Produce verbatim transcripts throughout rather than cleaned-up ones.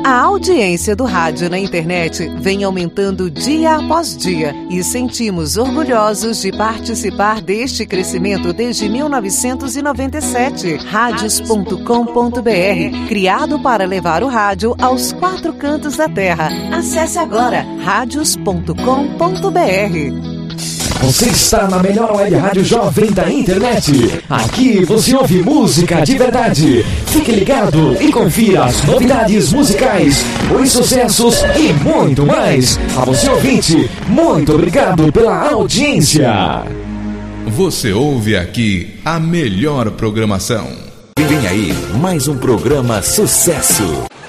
A audiência do rádio na internet vem aumentando dia após dia e sentimos orgulhosos de participar deste crescimento desde mil novecentos e noventa e sete. Radios ponto com ponto b r, criado para levar o rádio aos quatro cantos da terra. Acesse agora radios ponto com ponto b r. Você está na melhor web rádio jovem da internet. Aqui você ouve música de verdade. Fique ligado e confira as novidades musicais, os sucessos e muito mais. A você ouvinte, muito obrigado pela audiência. Você ouve aqui a melhor programação. Vem aí, mais um programa sucesso.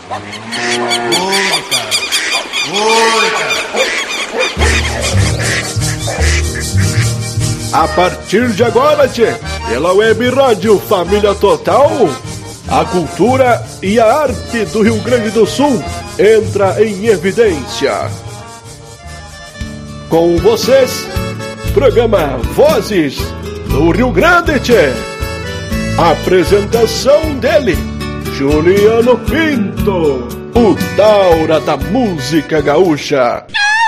Oi, cara. Oi, cara. A partir de agora, tchê, pela Web Rádio Família Total, a cultura e a arte do Rio Grande do Sul entra em evidência. Com vocês, programa Vozes do Rio Grande, tchê. Apresentação dele, Juliano Pinto, o Taura da música gaúcha.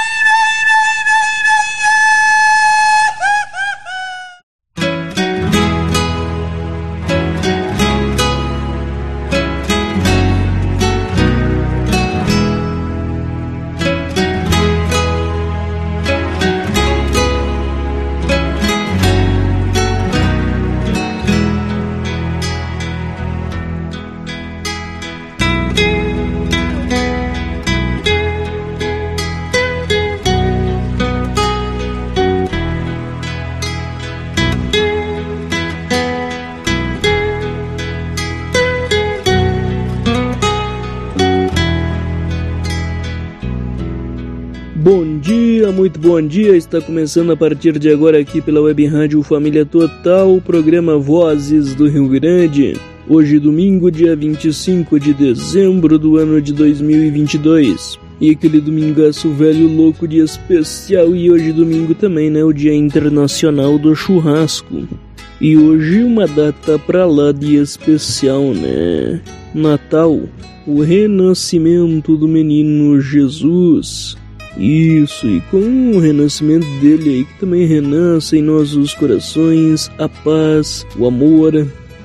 Muito bom dia, está começando a partir de agora aqui pela Web Rádio Família Total, o programa Vozes do Rio Grande. Hoje domingo, dia vinte e cinco de dezembro do ano de dois mil e vinte e dois. E aquele domingaço velho louco, dia especial, e hoje domingo também, né, o Dia Internacional do Churrasco. E hoje uma data pra lá de especial, né? Natal, o renascimento do menino Jesus. Isso, e com o renascimento dele aí, que também renasce em nossos corações a paz, o amor,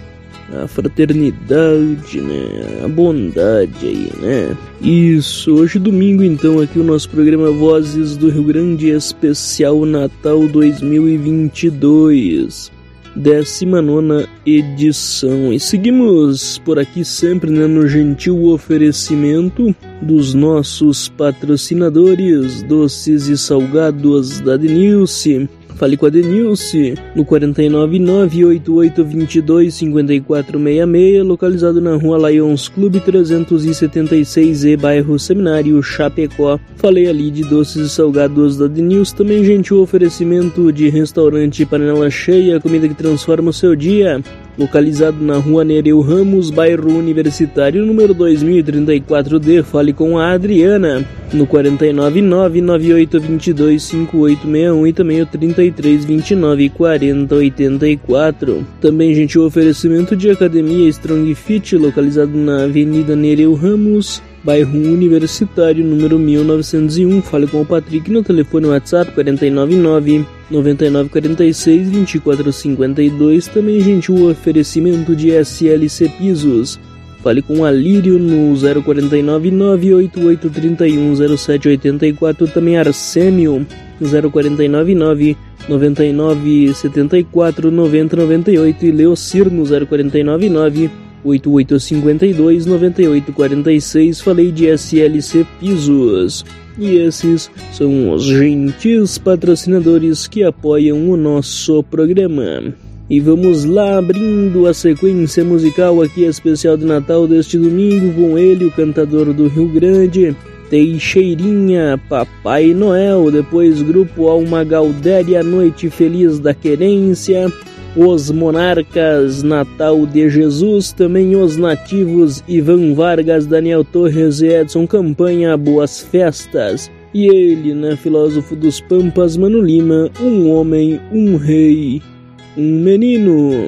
a fraternidade, né, a bondade aí, né. Isso, hoje domingo então aqui o nosso programa Vozes do Rio Grande Especial Natal dois mil e vinte e dois. décima nona edição. E seguimos por aqui sempre, né, no gentil oferecimento dos nossos patrocinadores, Doces e Salgados da Denilce. Fale com a Denilce no quatro nove nove, oito oito dois dois, cinco quatro seis seis, localizado na rua Lions Clube trezentos e setenta e seis E, bairro Seminário, Chapecó. Falei ali de Doces e Salgados da Denilce. Também gentil oferecimento de restaurante Panela Cheia, comida que transforma o seu dia. Localizado na rua Nereu Ramos, bairro Universitário, número dois mil e trinta e quatro D. Fale com a Adriana no quatro nove nove, nove oito dois dois, cinco oito seis um e também o trinta e três, vinte e nove, quarenta, oitenta e quatro. Também gentil oferecimento de Academia Strong Fit, localizado na Avenida Nereu Ramos, bairro Universitário, número mil novecentos e um. Fale com o Patrick no telefone WhatsApp quatro nove nove, nove nove quatro seis, dois quatro cinco dois. Também gentil oferecimento de S L C Pisos. Fale com a Lírio no zero quatro nove nove, oito oito três um, zero sete oito quatro. Também Arsênio zero quatro nove nove, nove nove sete quatro, nove zero nove oito. E Leocir no zero quatro nove nove, oito oito cinco dois, nove oito quatro seis. Falei de S L C Pisos. E esses são os gentis patrocinadores que apoiam o nosso programa. E vamos lá, abrindo a sequência musical aqui especial de Natal deste domingo, com ele, o cantador do Rio Grande, Teixeirinha, Papai Noel. Depois Grupo Alma Galdéria, Noite Feliz da Querência, Os Monarcas, Natal de Jesus. Também Os Nativos, Ivan Vargas, Daniel Torres e Edson Campanha, Boas Festas. E ele, né, filósofo dos Pampas, Mano Lima, Um Homem, Um Rei, Um Menino.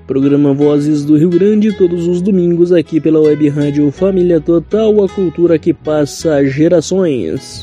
Programa Vozes do Rio Grande, todos os domingos aqui pela Web Rádio Família Total, a cultura que passa gerações.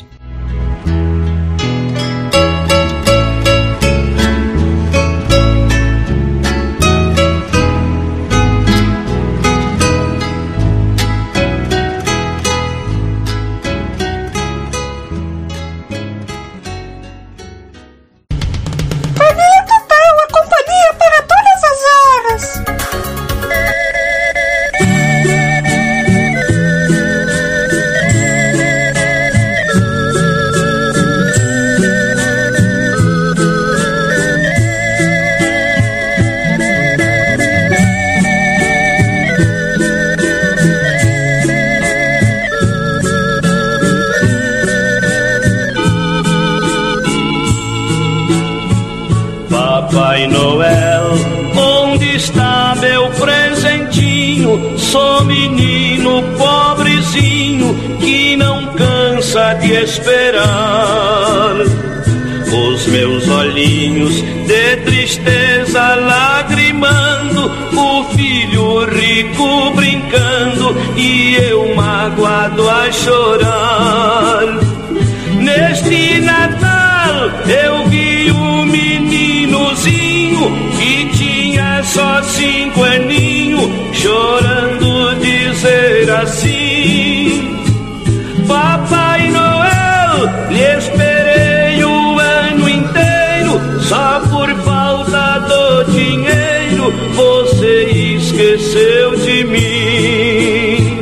Papai Noel, onde está meu presentinho? Sou menino pobrezinho que não cansa de esperar. Os meus olhinhos de tristeza lagrimando, o filho rico brincando e eu magoado a chorar. Neste Natal eu vi um meninozinho que tinha só cinco aninhos, chorando dizer assim: Papai Noel, lhe esperei o ano inteiro, só por falta do dinheiro você esqueceu de mim.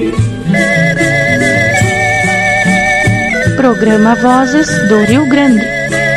Programa Vozes do Rio Grande.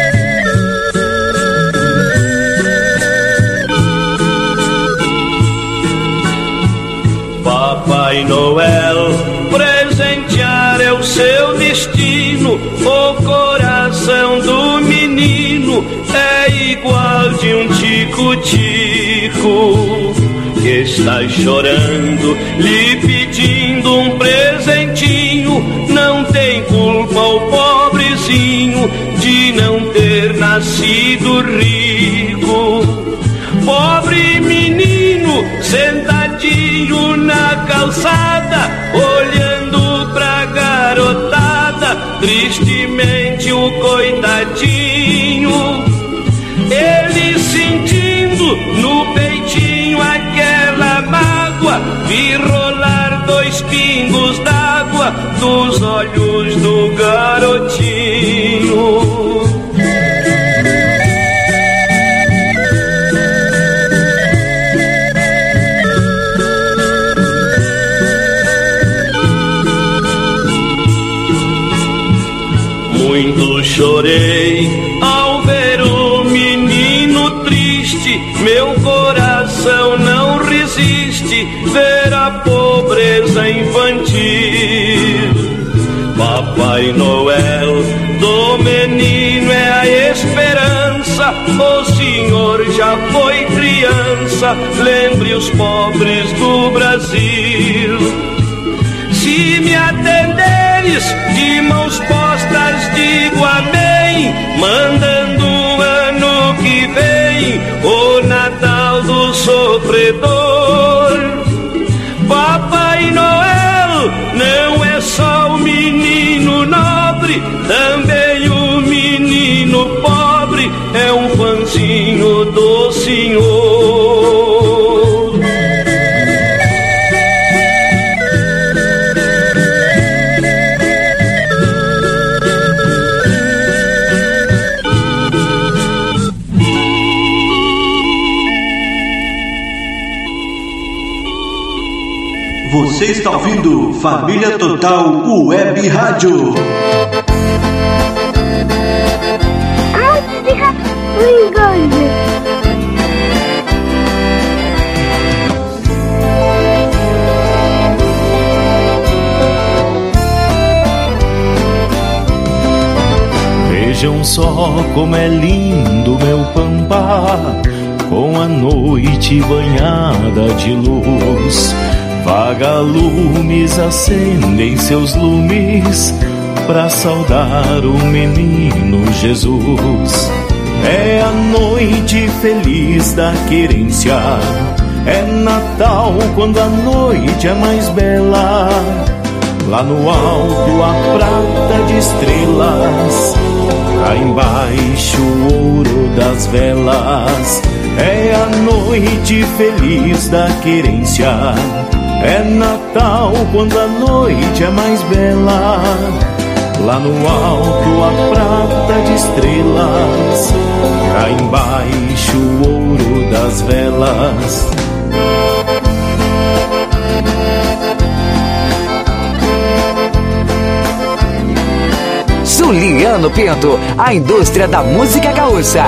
Papai Noel, presentear é o seu destino, o coração do menino é igual de um tico-tico que está chorando, lhe pedindo um presentinho. Não tem culpa o pobrezinho de não ter nascido rico. Pobre menino sentadinho na calçada, olhando pra garotada, tristemente o coitadinho. Ele sentindo no peitinho aquela mágoa, vi rolar dois pingos d'água dos olhos do garotinho. Muito chorei ao ver o menino triste, meu coração não resiste ver a pobreza infantil. Papai Noel, do menino é a esperança, o senhor já foi criança, lembre os pobres do Brasil. Se me atenderes de mãos postas, digo amém, mandando o ano que vem o Natal do sofredor. Papai Noel não é só o menino nobre, também o menino pobre é um fãzinho do senhor. Você está ouvindo Família Total Web Rádio. Vejam só como é lindo meu Pampa, com a noite banhada de luz. Vagalumes acendem seus lumes pra saudar o menino Jesus. É a noite feliz da querência, É Natal quando a noite é mais bela. Lá no alto a prata de estrelas, cá embaixo o ouro das velas. É a noite feliz da querência. É Natal quando a noite é mais bela. Lá no alto a prata de estrelas, cá embaixo o ouro das velas. Juliano Pinto, a indústria da música gaúcha.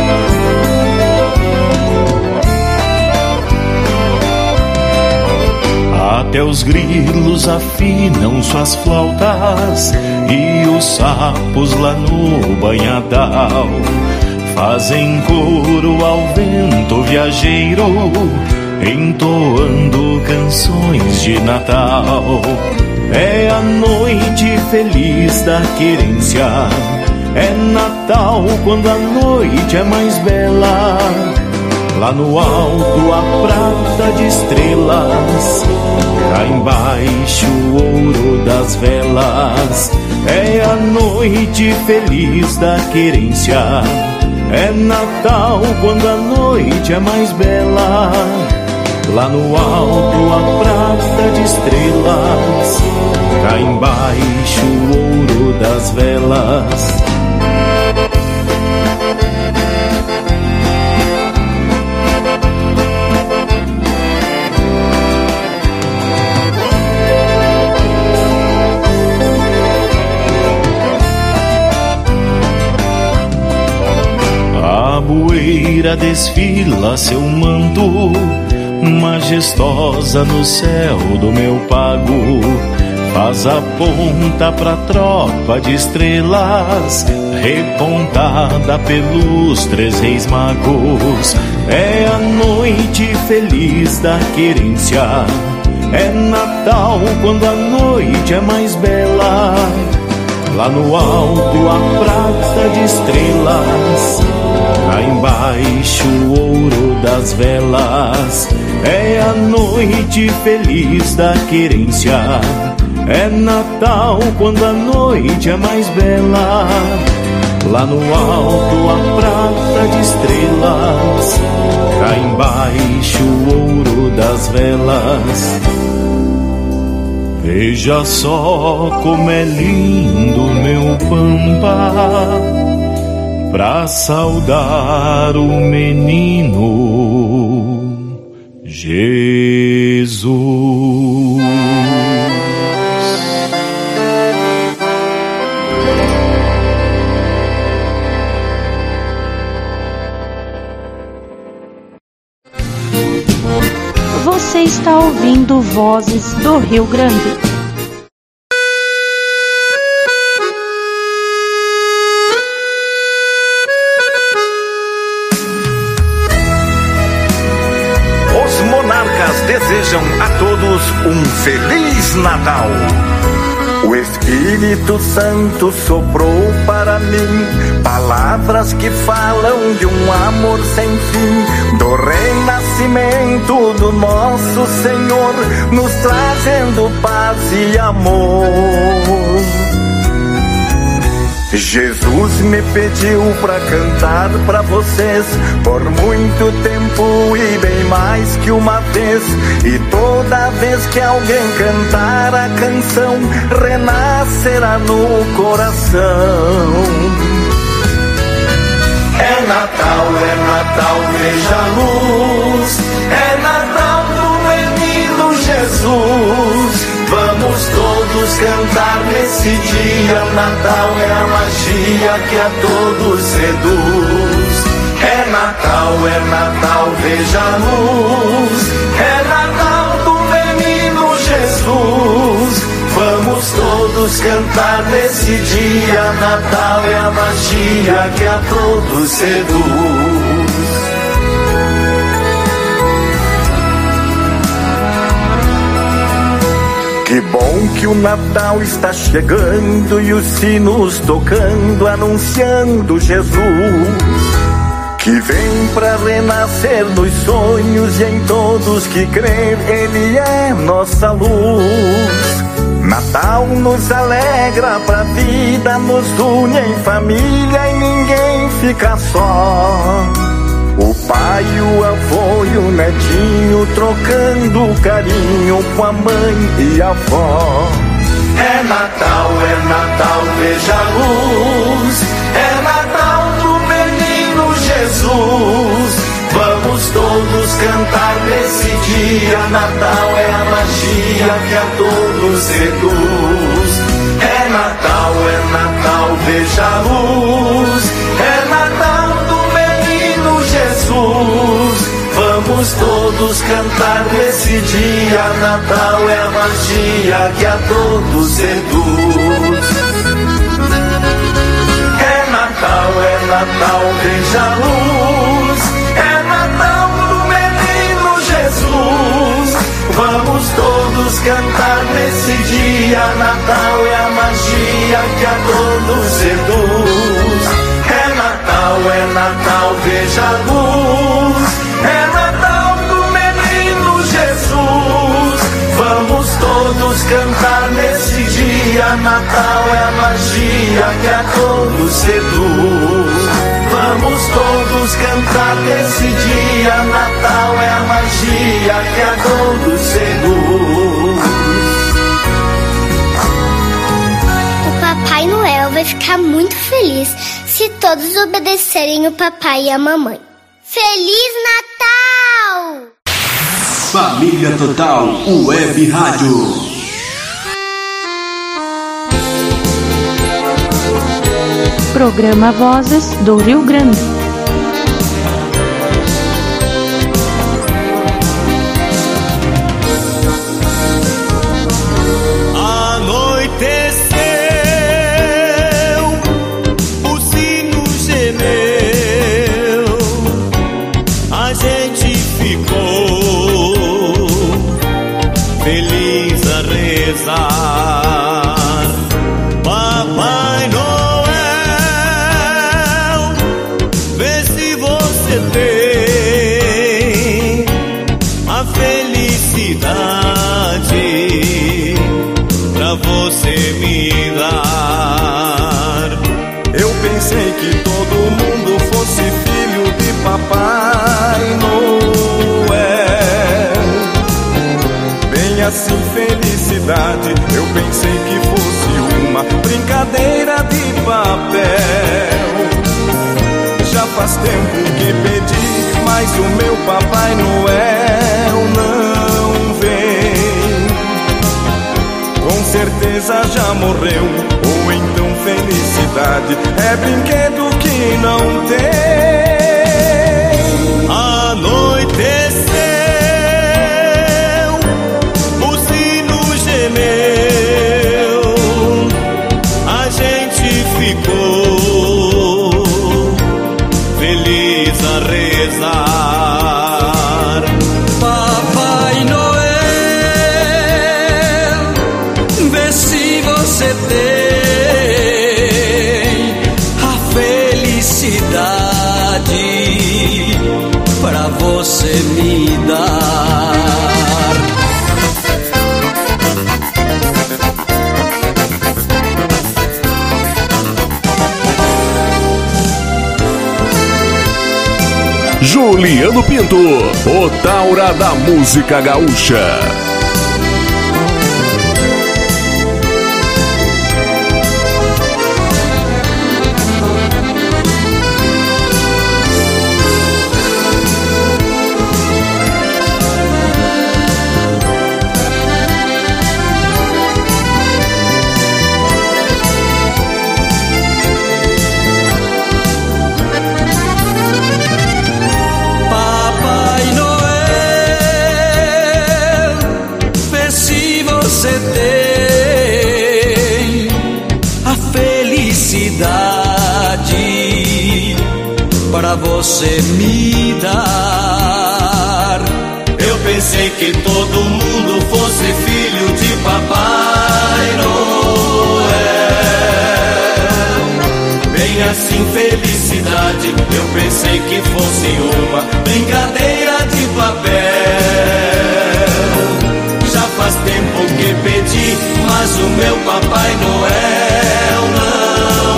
Até os grilos afinam suas flautas e os sapos lá no banhadal fazem coro ao vento viajeiro, entoando canções de Natal. É a noite feliz da querência. É Natal quando a noite é mais bela. Lá no alto a prata de estrelas, cá embaixo o ouro das velas. É a noite feliz da querência. É Natal quando a noite é mais bela. Lá no alto a prata de estrelas, cá embaixo o ouro das velas. A bueira desfila seu manto, majestosa no céu do meu pago. Faz a ponta pra tropa de estrelas, repontada pelos três reis magos. É a noite feliz da querência. É Natal quando a noite é mais bela. Lá no alto a prata de estrelas, cá embaixo o ouro das velas. É a noite feliz da querência. É Natal quando a noite é mais bela. Lá no alto a prata de estrelas, cá embaixo o ouro das velas. Veja só como é lindo meu pampa, pra saudar o menino Jesus. Você está ouvindo Vozes do Rio Grande. Os monarcas desejam a todos um Feliz Natal. O Espírito Santo soprou para mim palavras que falam de um amor sem fim, do renascimento do nosso Senhor, nos trazendo paz e amor. Jesus me pediu pra cantar pra vocês por muito tempo e bem mais que uma vez. E toda vez que alguém cantar a canção, renascerá no coração. É Natal, é Natal, veja a luz. É Natal do menino Jesus. Vamos todos cantar nesse dia. Natal é a magia que a todos seduz. É Natal, é Natal, veja a luz. É Natal do menino Jesus. Vamos todos cantar nesse dia. Natal é a magia que a todos seduz. Que bom que o Natal está chegando e os sinos tocando, anunciando Jesus. que vem pra renascer nos sonhos e em todos que crer, Ele é nossa luz. Natal nos alegra pra vida, nos une em família e ninguém fica só. O pai, o avô e o netinho trocando carinho com a mãe e a avó. É Natal, é Natal, veja a luz. É Natal do menino Jesus. Vamos todos cantar nesse dia. Natal é a magia que a todos seduz. É Natal, é Natal, veja a luz. É Natal do menino Jesus. Vamos todos cantar nesse dia. Natal é a magia que a todos seduz. É Natal, é Natal, veja a luz. É Natal do menino Jesus. Vamos todos cantar nesse dia. Natal é a magia que a todos seduz. É Natal, é Natal, veja a luz. É Natal do menino Jesus. Vamos todos cantar nesse dia. Natal é a magia que a todos seduz. Vamos todos cantar nesse dia. Natal é a magia que a todos seduz. O Papai Noel vai ficar muito feliz se todos obedecerem o papai e a mamãe. Feliz Natal! Família Total Web Rádio. Programa Vozes do Rio Grande. Papai Noel, vê se você tem a felicidade pra você me dar. Eu pensei que todo mundo fosse filho de Papai Noel. Bem assim, felicidade, eu pensei que fosse uma brincadeira de papel. Já faz tempo que pedi, mas o meu Papai Noel não vem. Com certeza já morreu, ou então felicidade é brinquedo que não tem. Anoiteceu, o sino gemeu, a gente ficou feliz a rezar. Papai Noel, vê se você tem a felicidade pra você me dar. Juliano Pinto, o Taura da música gaúcha. Pra você me dar. Eu pensei que todo mundo fosse filho de Papai Noel. Bem tem assim felicidade. Eu pensei que fosse uma brincadeira de papel. Já faz tempo que pedi, mas o meu Papai Noel não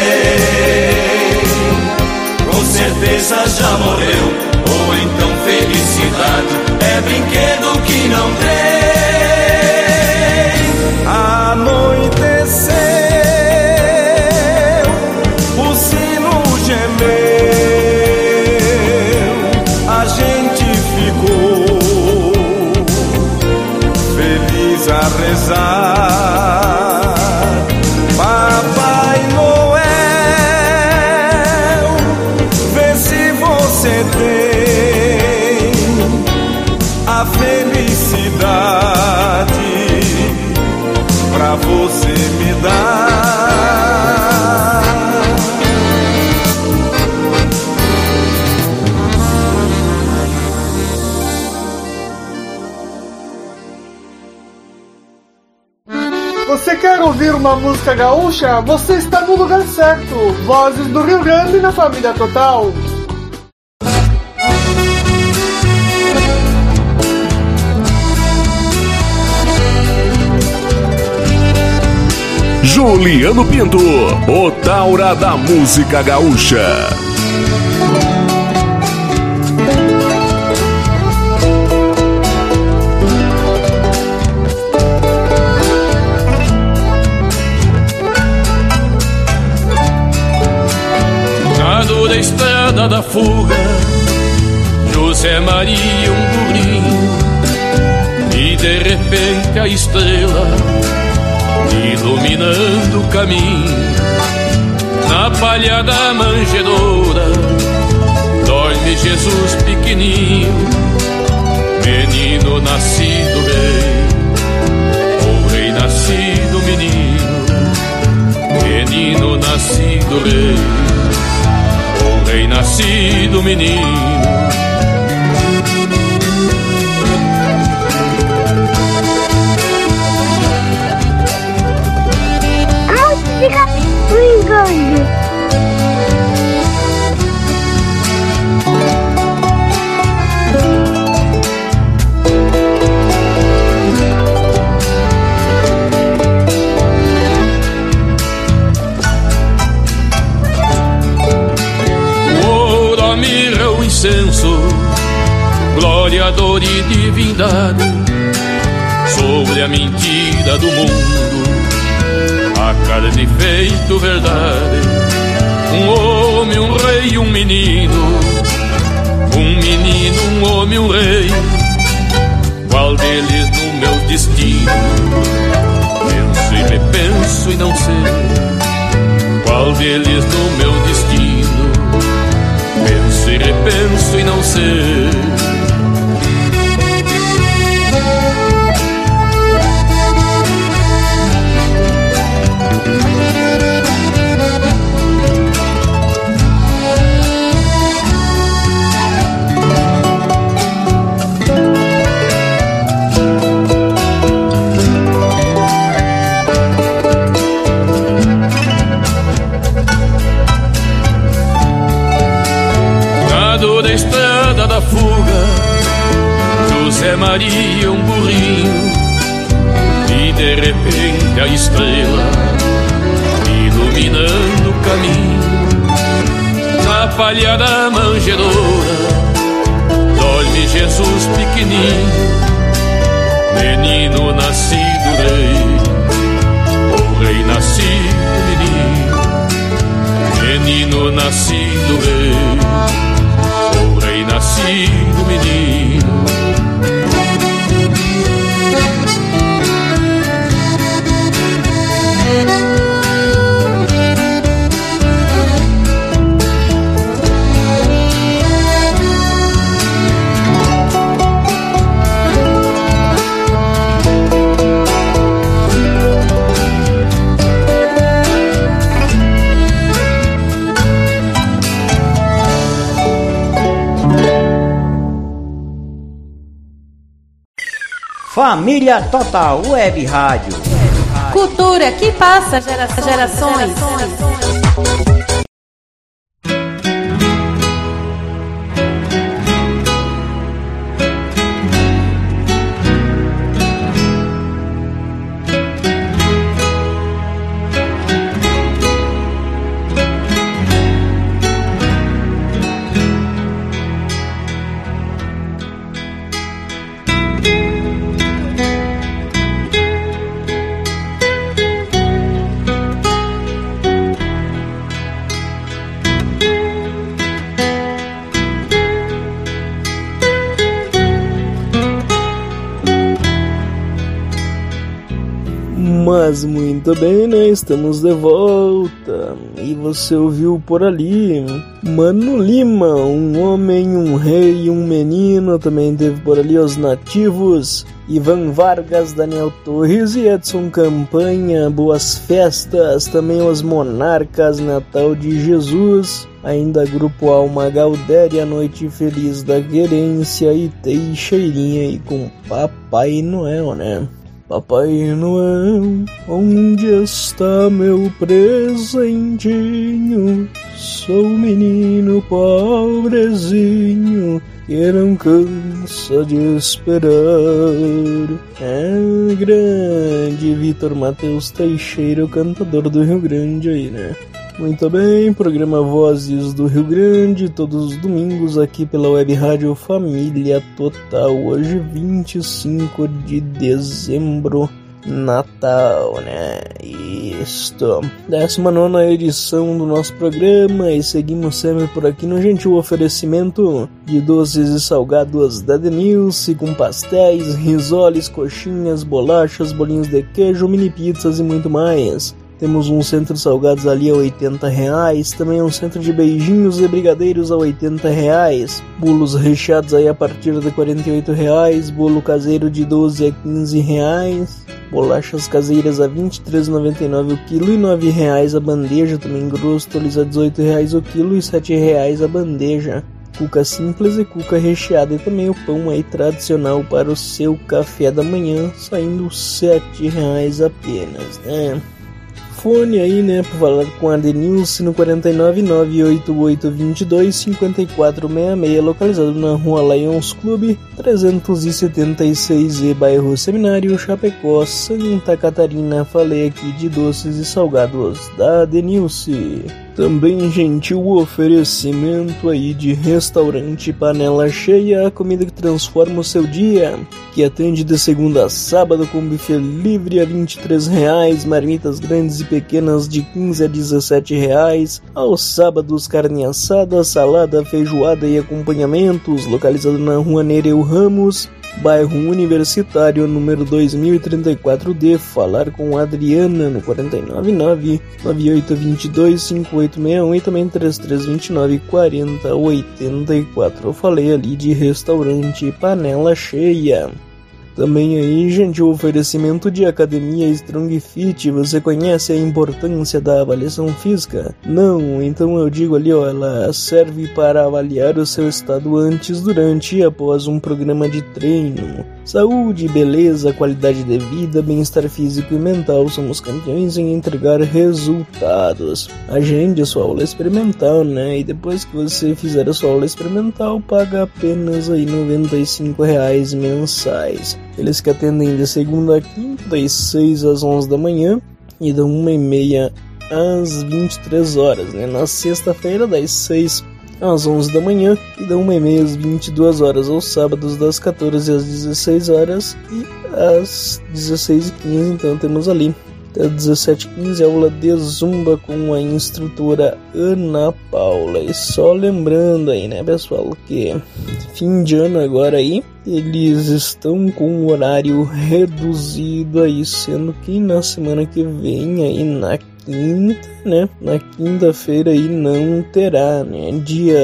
vem. Com certeza já morreu, ou então felicidade é brinquedo que não tem. Anoiteceu, o sino gemeu, a gente ficou feliz a rezar. Papai Noel, vê se você tem a felicidade pra você me dar. Você quer ouvir uma música gaúcha? Você está no lugar certo. Vozes do Rio Grande na Família Total. Juliano Pinto, o Taura da música gaúcha. Na dura estrada da fuga, José Maria um burrinho, e de repente a estrela iluminando o caminho. Na palha da manjedoura dorme Jesus pequenininho, menino nascido rei, o rei nascido menino, menino nascido rei, o rei nascido menino. Fica brincando. O ouro, a mirra, o incenso, glória, dor e divindade, sobre a mentira do mundo, a carne feito verdade. Um homem, um rei, um menino, um menino, um homem, um rei. Qual deles no meu destino? Penso e repenso e não sei. Qual deles no meu destino? Penso e repenso e não sei. Da estrada da fuga, José Maria um burrinho, e de repente a estrela iluminando o caminho. Na palha da manjedoura dorme Jesus pequenininho, menino nascido rei, o rei nascido menino, menino nascido rei, nascido menino. Família Total Web Rádio. Cultura que passa gerações. gerações. Pois muito bem, né? Estamos de volta. E você ouviu por ali Mano Lima, um homem, um rei, um menino. Também teve por ali os Nativos, Ivan Vargas, Daniel Torres e Edson Campanha. Boas festas. Também os Monarcas, Natal de Jesus. Ainda Grupo Alma Galdéria, Noite Feliz da Querência e Teixeirinha aí com Papai Noel, né? Papai Noel, onde está meu presentinho? Sou menino pobrezinho que não cansa de esperar. É grande Vitor Matheus Teixeira, o cantador do Rio Grande aí, né? Muito bem, programa Vozes do Rio Grande, todos os domingos aqui pela Web Rádio Família Total. Hoje vinte e cinco de dezembro, Natal, né? Isto, décima nona edição do nosso programa e seguimos sempre por aqui no gentil oferecimento de doces e salgados da Denilce, com pastéis, risoles, coxinhas, bolachas, bolinhos de queijo, mini pizzas e muito mais. Temos um centro de salgados ali a oitenta reais, também um centro de beijinhos e brigadeiros a oitenta reais, bolos recheados aí a partir de quarenta e oito reais, bolo caseiro de doze a quinze reais, bolachas caseiras a vinte e três reais e noventa e nove centavos o quilo e nove reais a bandeja, também grossolis a dezoito reais o quilo e sete reais a bandeja. Cuca simples e cuca recheada e também o pão aí tradicional para o seu café da manhã, saindo sete reais apenas, né? Fone aí, né, para falar com a Denilce no quatro nove nove oito oito dois dois cinco quatro seis seis, localizado na Rua Lions Clube trezentos e setenta e seis E, bairro Seminário, Chapecó, Santa Catarina. Falei aqui de doces e salgados da Denilce. Também gentil oferecimento aí de restaurante Panela Cheia, a comida que transforma o seu dia, que atende de segunda a sábado com buffet livre a vinte e três reais, marmitas grandes e pequenas de quinze a dezessete reais, aos sábados carne assada, salada, feijoada e acompanhamentos, localizado na Rua Nereu Ramos, bairro Universitário, número dois mil e trinta e quatro D. Falar com a Adriana no quatro nove nove nove oito dois dois cinco oito seis um e também três três dois nove quatro zero oito quatro. Eu falei ali de restaurante Panela Cheia. Também aí, gente, o oferecimento de Academia Strong Fit. Você conhece a importância da avaliação física? Não? Então eu digo ali, ó, ela serve para avaliar o seu estado antes, durante e após um programa de treino. Saúde, beleza, qualidade de vida, bem-estar físico e mental. Somos campeões em entregar resultados. Agende a sua aula experimental, né? E depois que você fizer a sua aula experimental, paga apenas aí noventa e cinco reais mensais. Eles que atendem de segunda a quinta, das seis às onze da manhã e da uma e meia às vinte e três horas, né? Na sexta-feira, das seis às onze da manhã e da uma e meia às vinte e duas horas, aos sábados das quatorze às dezesseis horas e às dezesseis e quinze, então temos ali até dezessete e quinze aula de zumba com a instrutora Ana Paula. E só lembrando aí, né, pessoal, que fim de ano agora aí, eles estão com um horário reduzido aí, sendo que na semana que vem aí, na quinta, né, na quinta-feira aí não terá, né,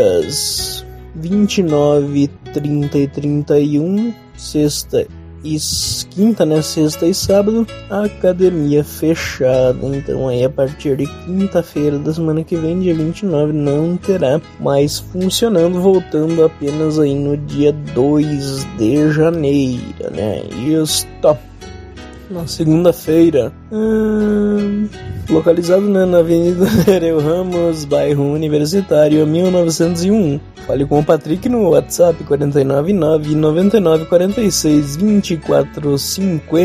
dias vinte e nove, trinta e trinta e um, sexta e quinta, né, sexta e sábado, a academia fechada. Então aí a partir de quinta-feira da semana que vem, dia vinte e nove, não terá mais funcionando, voltando apenas aí no dia dois de janeiro, né, isso. Na segunda-feira, hum, localizado, né, na Avenida Nereu Ramos, bairro Universitário, mil novecentos e um. Fale com o Patrick no WhatsApp quatro nove nove nove nove quatro seis dois quatro cinco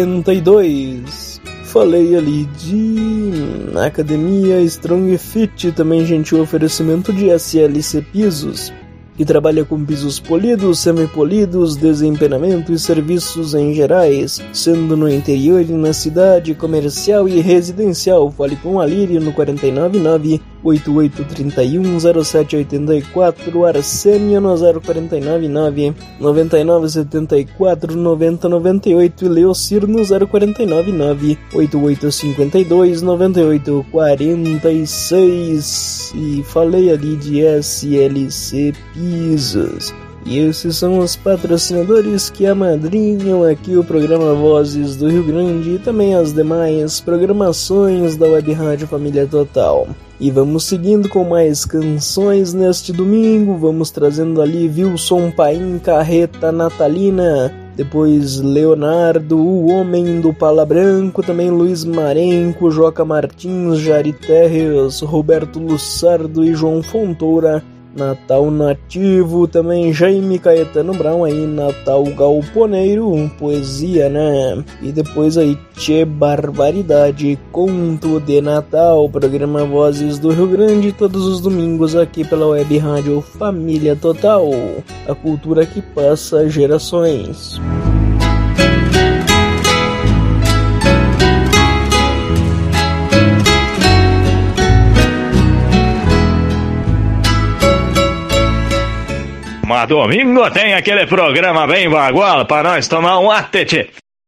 dois. Falei ali de Academia Strong Fit, também gentil oferecimento de S L C Pisos, que trabalha com pisos polidos, semipolidos, desempenamento e serviços em gerais, sendo no interior e na cidade, comercial e residencial. Fale com a Lírio no quatro nove nove oito oito três um zero sete oito quatro, Arsênio no zero quatro nove nove nove nove sete quatro nove zero nove oito e Leocir no zero quatro nove nove oito oito cinco dois nove oito quatro seis. E falei ali de S L C Pisos. E esses são os patrocinadores que amadrinham aqui o programa Vozes do Rio Grande e também as demais programações da Web Rádio Família Total. E vamos seguindo com mais canções neste domingo, vamos trazendo ali Wilson Paim, Carreta Natalina, depois Leonardo, O Homem do Pala Branco, também Luiz Marenco, Joca Martins, Jari Terres, Roberto Lussardo e João Fontoura, Natal Nativo, também Jaime Caetano Brown aí, Natal Galponeiro, poesia, né? E depois aí, Tchê Barbaridade, Conto de Natal, programa Vozes do Rio Grande, todos os domingos aqui pela Web Rádio Família Total, a cultura que passa gerações. Mas domingo tem aquele programa bem bagual para nós tomar um atete.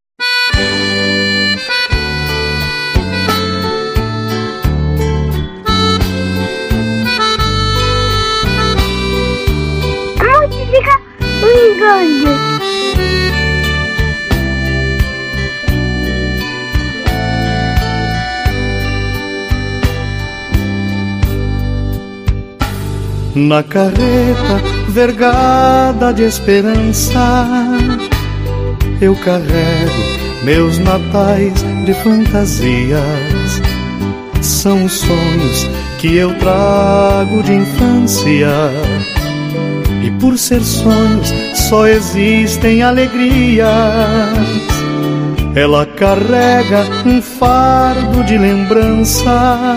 Música Rio Na carreta vergada de esperança, eu carrego meus natais de fantasias. São os sonhos que eu trago de infância, e por ser sonhos só existem alegrias. Ela carrega um fardo de lembranças,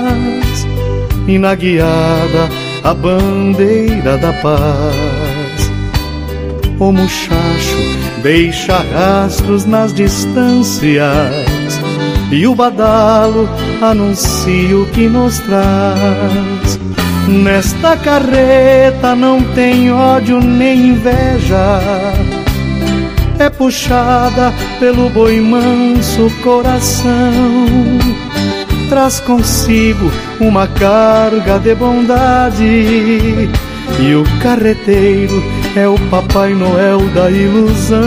e na guiada a bandeira da paz. O muchacho deixa rastros nas distâncias, e o badalo anuncia o que nos traz. Nesta carreta não tem ódio nem inveja, é puxada pelo boi manso coração. Traz consigo uma carga de bondade, e o carreteiro é o Papai Noel da ilusão.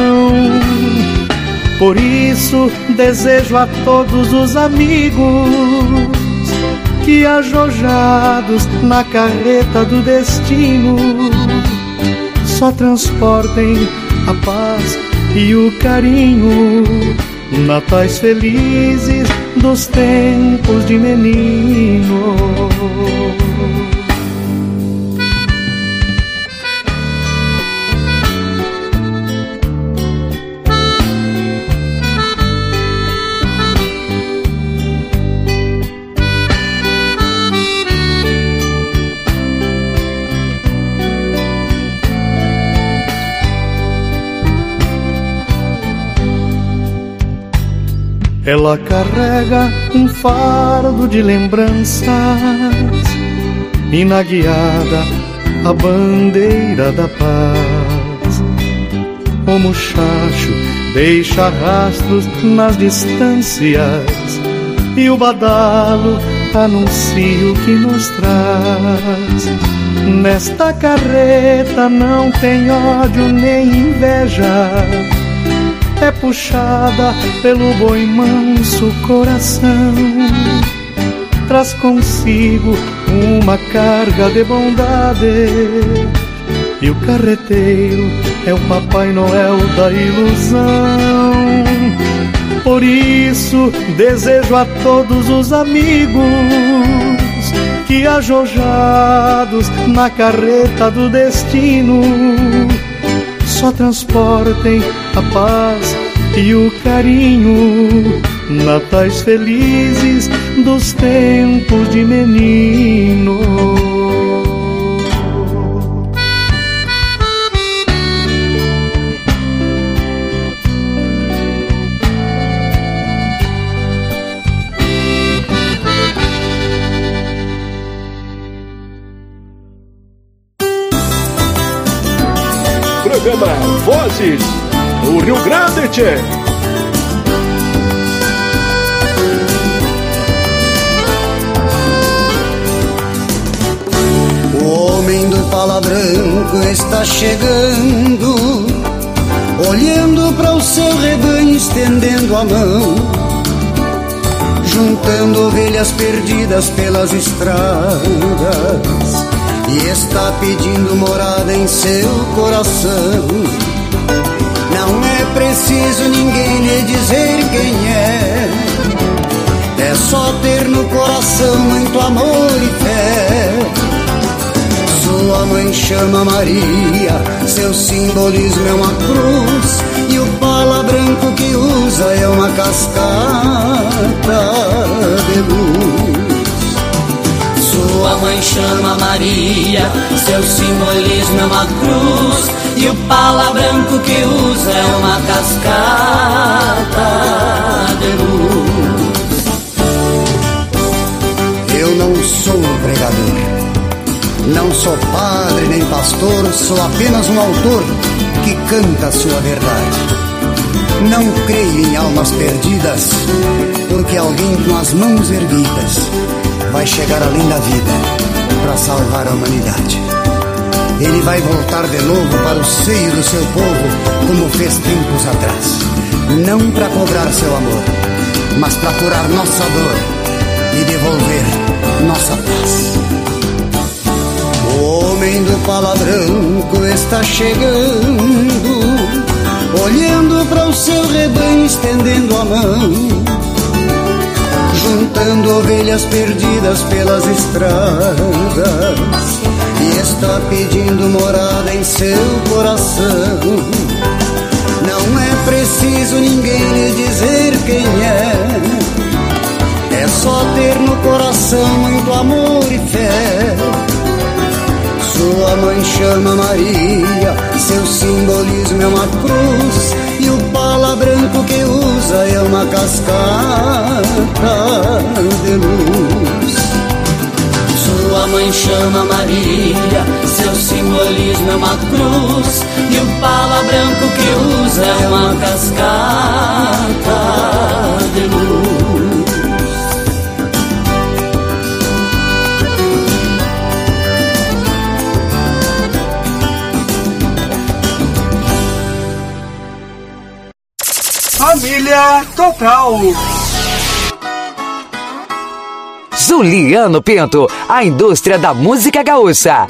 Por isso desejo a todos os amigos que, ajojados na carreta do destino, só transportem a paz e o carinho. Natais felizes dos tempos de menino. Ela carrega um fardo de lembranças, e na guiada a bandeira da paz. O muchacho deixa rastros nas distâncias, e o badalo anuncia o que nos traz. Nesta carreta não tem ódio nem inveja, é puxada pelo boi manso coração. Traz consigo uma carga de bondade, e o carreteiro é o Papai Noel da ilusão. Por isso desejo a todos os amigos que, ajojados na carreta do destino, só transportem a paz e o carinho. Natais felizes dos tempos de menino. programa Vozes do Rio Grande, tchê. O homem do pala branco está chegando, olhando para o seu rebanho, estendendo a mão, juntando ovelhas perdidas pelas estradas, e está pedindo morada em seu coração. Não é preciso ninguém lhe dizer quem é, é só ter no coração muito amor e fé. Sua mãe chama Maria, seu simbolismo é uma cruz, e o pala branco que usa é uma cascata de luz. Sua mãe chama Maria, seu simbolismo é uma cruz, e o pala branco que usa é uma cascata de luz. Eu não sou pregador, não sou padre nem pastor, sou apenas um autor que canta a sua verdade. Não creio em almas perdidas, porque alguém com as mãos erguidas vai chegar além da vida para salvar a humanidade. Ele vai voltar de novo para o seio do seu povo, como fez tempos atrás. Não para cobrar seu amor, mas para curar nossa dor e devolver nossa paz. O homem do pala branco está chegando, olhando para o seu rebanho, estendendo a mão, juntando ovelhas perdidas pelas estradas, e está pedindo morada em seu coração. Não é preciso ninguém lhe dizer quem é, é só ter no coração muito amor e fé. Sua mãe chama Maria, seu simbolismo é uma cruz, e o pala branco que usa é uma cascata de luz. Sua mãe chama Maria, seu simbolismo é uma cruz, e o pala branco que usa é uma cascata de luz. Família Total. Juliano Pinto, a indústria da música gaúcha.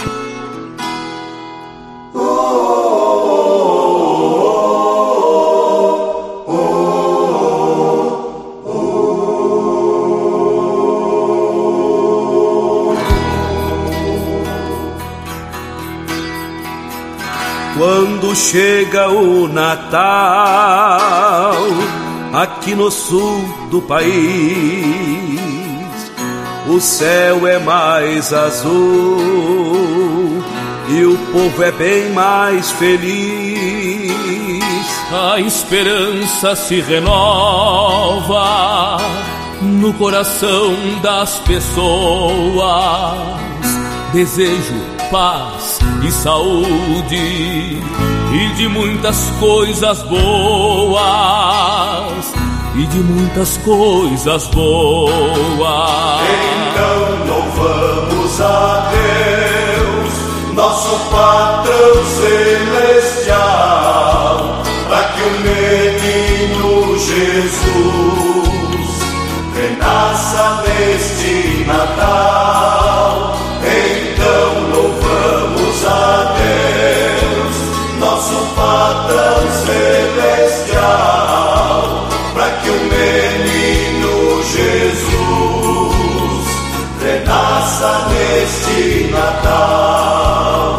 Quando chega o Natal, aqui no sul do país, o céu é mais azul e o povo é bem mais feliz. A esperança se renova no coração das pessoas. Desejo paz e saúde e de muitas coisas boas, e de muitas coisas boas. Então louvamos a Deus, nosso patrão celestial, para que o menino Jesus renasça neste Natal. Então louvamos a Deus, nosso patrão celestial, para que o menino Jesus renasça neste Natal.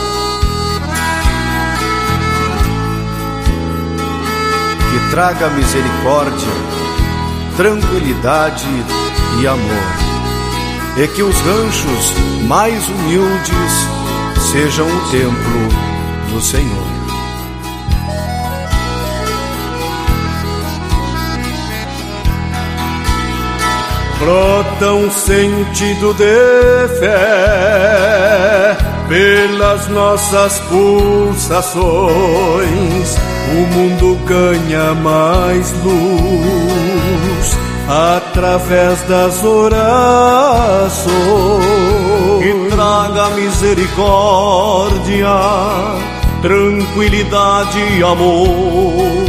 Que traga misericórdia, tranquilidade e amor, e que os ranchos mais humildes sejam o templo do Senhor. Brota um sentido de fé pelas nossas pulsações, o mundo ganha mais luz através das orações. Que traga misericórdia, tranquilidade e amor,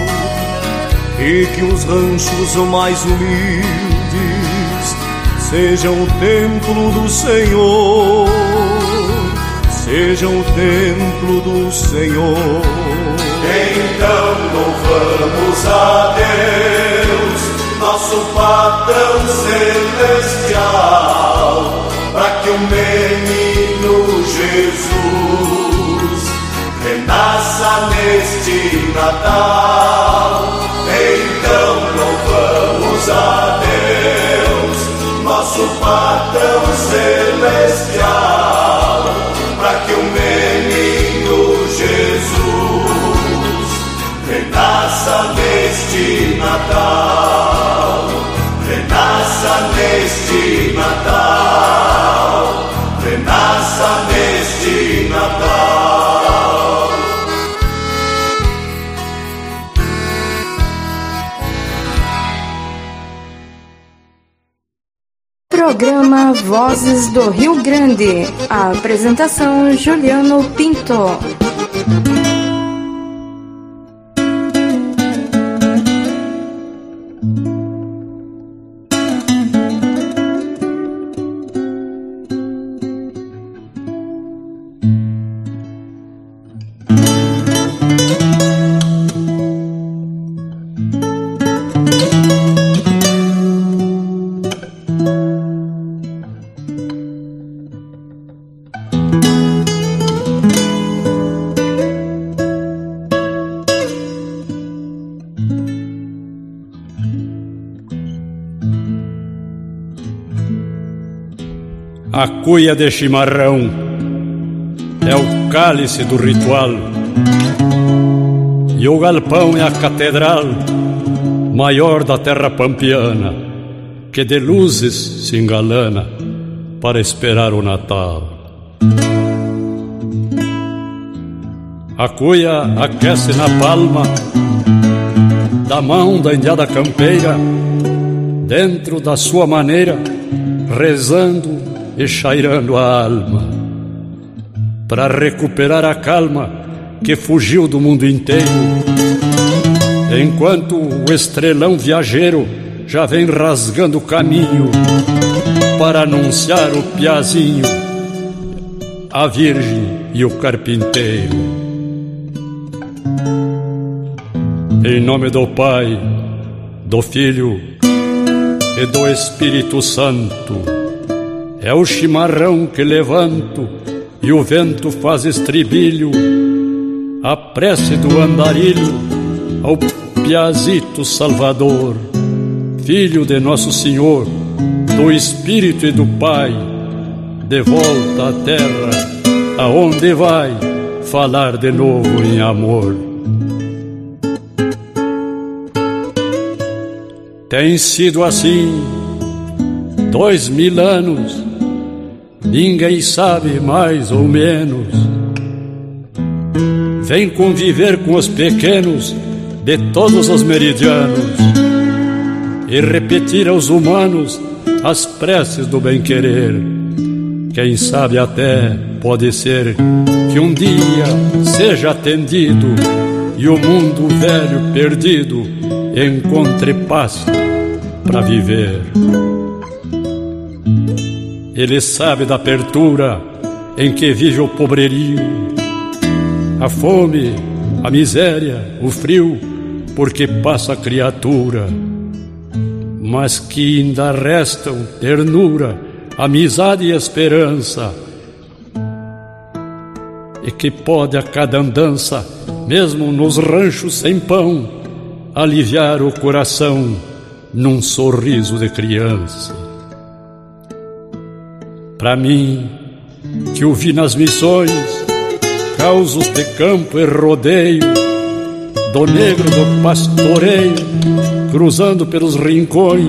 e que os ranchos mais humildes sejam o templo do Senhor, sejam o templo do Senhor. Então louvamos a Deus, nosso patrão celestial, para que o menino Jesus renasça neste Natal. Então louvamos a Deus, nosso patrão celestial, para que o menino Jesus renasça neste Natal, renasça neste Natal, renasça neste Natal. Programa Vozes do Rio Grande. A apresentação Juliano Pinto. A cuia de chimarrão é o cálice do ritual, e o galpão é a catedral maior da terra pampiana, que de luzes se engalana para esperar o Natal. A cuia aquece na palma da mão da indiada campeira, dentro da sua maneira, rezando e chairando a alma, para recuperar a calma que fugiu do mundo inteiro, enquanto o estrelão viajeiro já vem rasgando o caminho para anunciar o piazinho, a virgem e o carpinteiro. Em nome do Pai, do Filho e do Espírito Santo, é o chimarrão que levanto e o vento faz estribilho, a prece do andarilho ao piazito Salvador, filho de Nosso Senhor, do Espírito e do Pai, de volta à terra, aonde vai falar de novo em amor. Tem sido assim dois mil anos, ninguém sabe mais ou menos. Vem conviver com os pequenos de todos os meridianos e repetir aos humanos as preces do bem-querer. Quem sabe até pode ser que um dia seja atendido e o mundo velho perdido encontre paz para viver. Ele sabe da apertura em que vive o pobrerio, a fome, a miséria, o frio, porque passa a criatura, mas que ainda restam ternura, amizade e esperança, e que pode a cada andança, mesmo nos ranchos sem pão, aliviar o coração num sorriso de criança. Pra mim, que o vi nas missões, causos de campo e rodeio, do negro do pastoreio, cruzando pelos rincões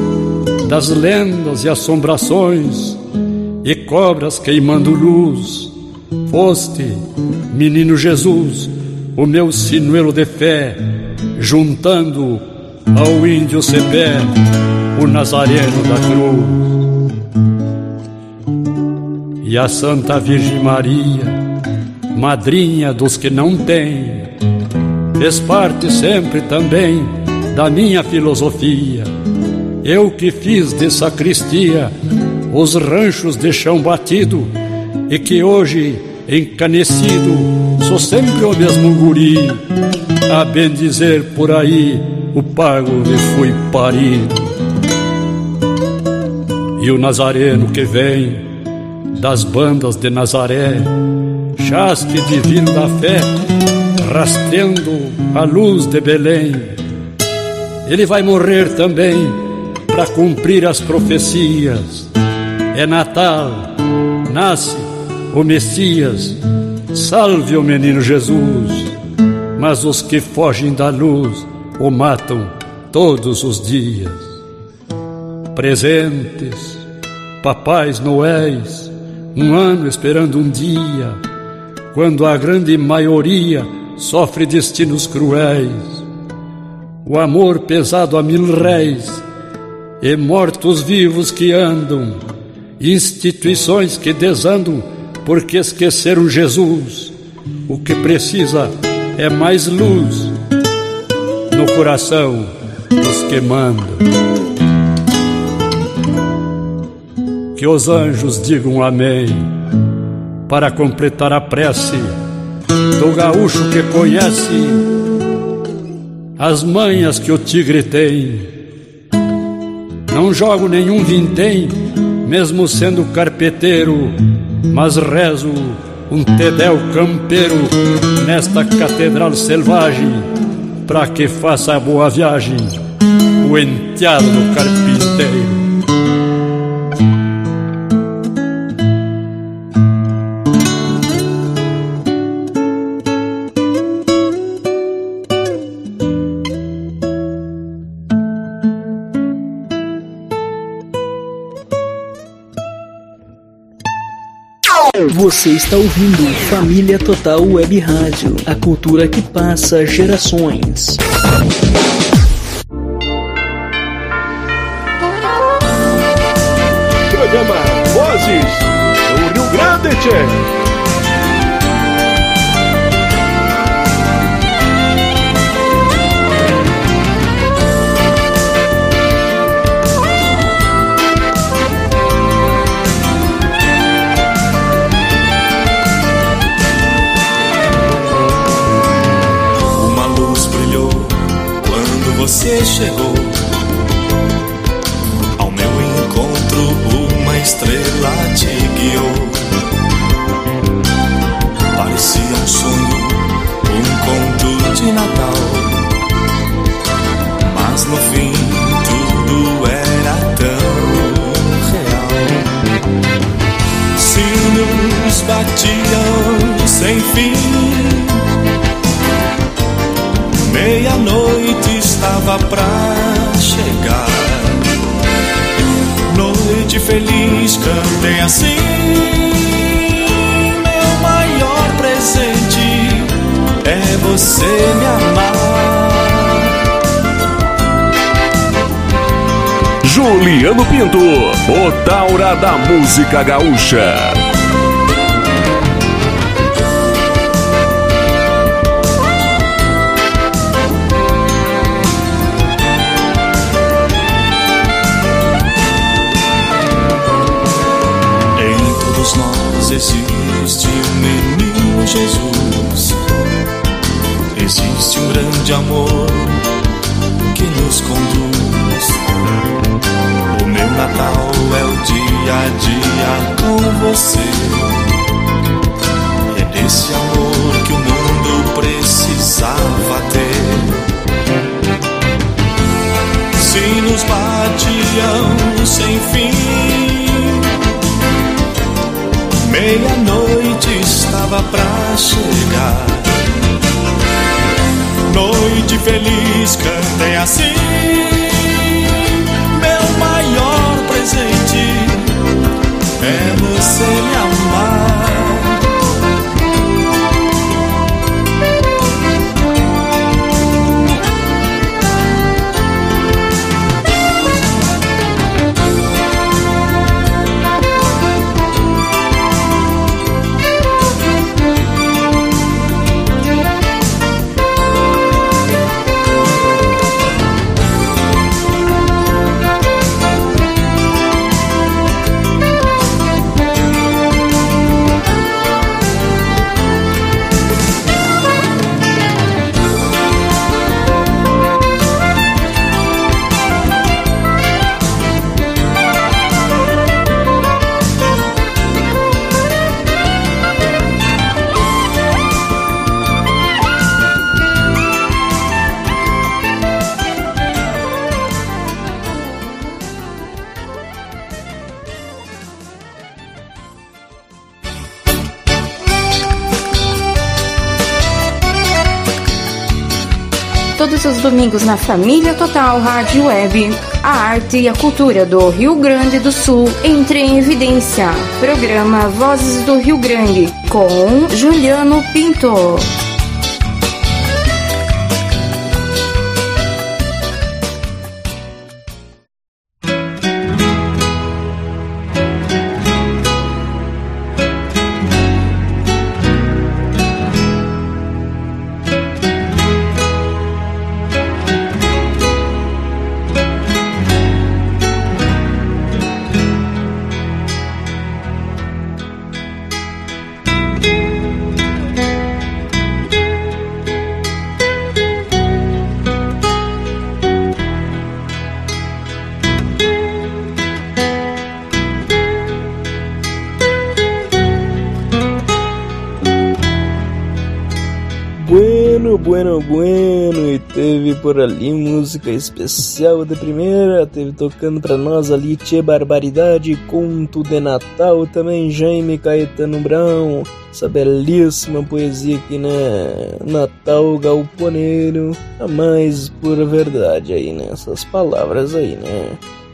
das lendas e assombrações, e cobras queimando luz, Foste, menino Jesus, o meu sinuelo de fé, juntando ao índio Cepé, o Nazareno da cruz. E a Santa Virgem Maria, madrinha dos que não têm, fez parte sempre também da minha filosofia. Eu que fiz de sacristia os ranchos de chão batido, e que hoje, encanecido, sou sempre o mesmo guri, a bem dizer por aí, o pago me fui parido. E o Nazareno que vem das bandas de Nazaré, chasque divino da fé, rastreando a luz de Belém, ele vai morrer também para cumprir as profecias. É Natal, nasce o Messias, salve o menino Jesus. Mas os que fogem da luz o matam todos os dias. Presentes, papais noéis, um ano esperando um dia, quando a grande maioria sofre destinos cruéis. O amor pesado a mil réis, e mortos-vivos que andam, instituições que desandam porque esqueceram Jesus. O que precisa é mais luz no coração dos que mandam. Que os anjos digam amém para completar a prece do gaúcho que conhece as manhas que o tigre tem. Não jogo nenhum vintém, mesmo sendo carpeteiro, mas rezo um tedéu campeiro nesta catedral selvagem, pra que faça a boa viagem o enteado do carpinteiro. Você está ouvindo Família Total Web Rádio, a cultura que passa gerações. Programa Vozes do Rio Grande, tchê. Você chegou ao meu encontro, uma estrela te guiou. Parecia um sonho, um conto de Natal, mas no fim tudo era tão real. Sinos batiam sem fim, meia-noite estava pra chegar. Noite feliz, cantem assim. Meu maior presente é você me amar. Juliano Pinto, o Taura da música gaúcha. Existe um menino Jesus, existe um grande amor que nos conduz. O meu Natal é o dia a dia com você, e é desse amor que o mundo precisava ter. Sinos batiam sem fim, meia-noite estava pra chegar. Noite feliz, cantem assim. Meu maior presente é você me amar. todos os domingos na Família Total Rádio Web. A arte e a cultura do Rio Grande do Sul entre em evidência. Programa Vozes do Rio Grande, com Juliano Pinto. Bueno, bueno, e teve por ali música especial de primeira, teve tocando pra nós ali Tchê Barbaridade, Conto de Natal, também Jaime Caetano Brown, essa belíssima poesia aqui, né, Natal Galponeiro, a mais pura verdade aí, né, essas palavras aí, né.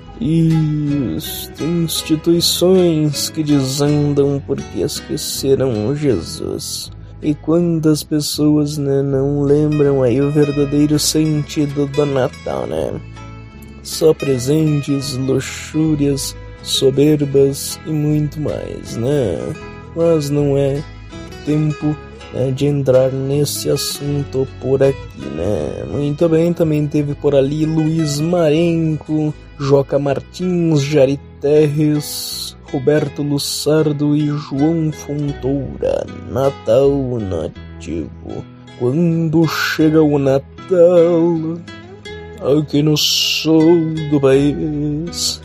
Isso, instituições que desandam porque esqueceram Jesus. E quantas pessoas, né, não lembram aí o verdadeiro sentido do Natal, né? Só presentes, luxúrias, soberbas e muito mais, né? Mas não é tempo, né, de entrar nesse assunto por aqui, né? Muito bem, também teve por ali Luiz Marenco, Joca Martins, Jari Terres, Roberto Lussardo e João Fontoura. Natal nativo. Quando chega o Natal aqui no sul do país.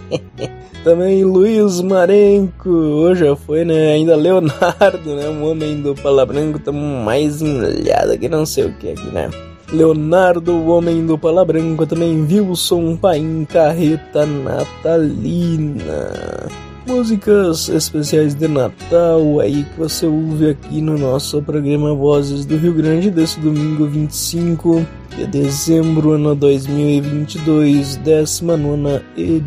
Também Luiz Marenco. Hoje já foi, né? Ainda Leonardo, né? O homem do Pala Branco. Tamo mais enlhado que não sei o que aqui, né? Leonardo, o homem do Pala Branco. Também Wilson Paim, Carreta Natalina. Músicas especiais de Natal aí que você ouve aqui no nosso programa Vozes do Rio Grande desse domingo vinte e cinco de dezembro, ano dois mil e vinte e dois, décima nona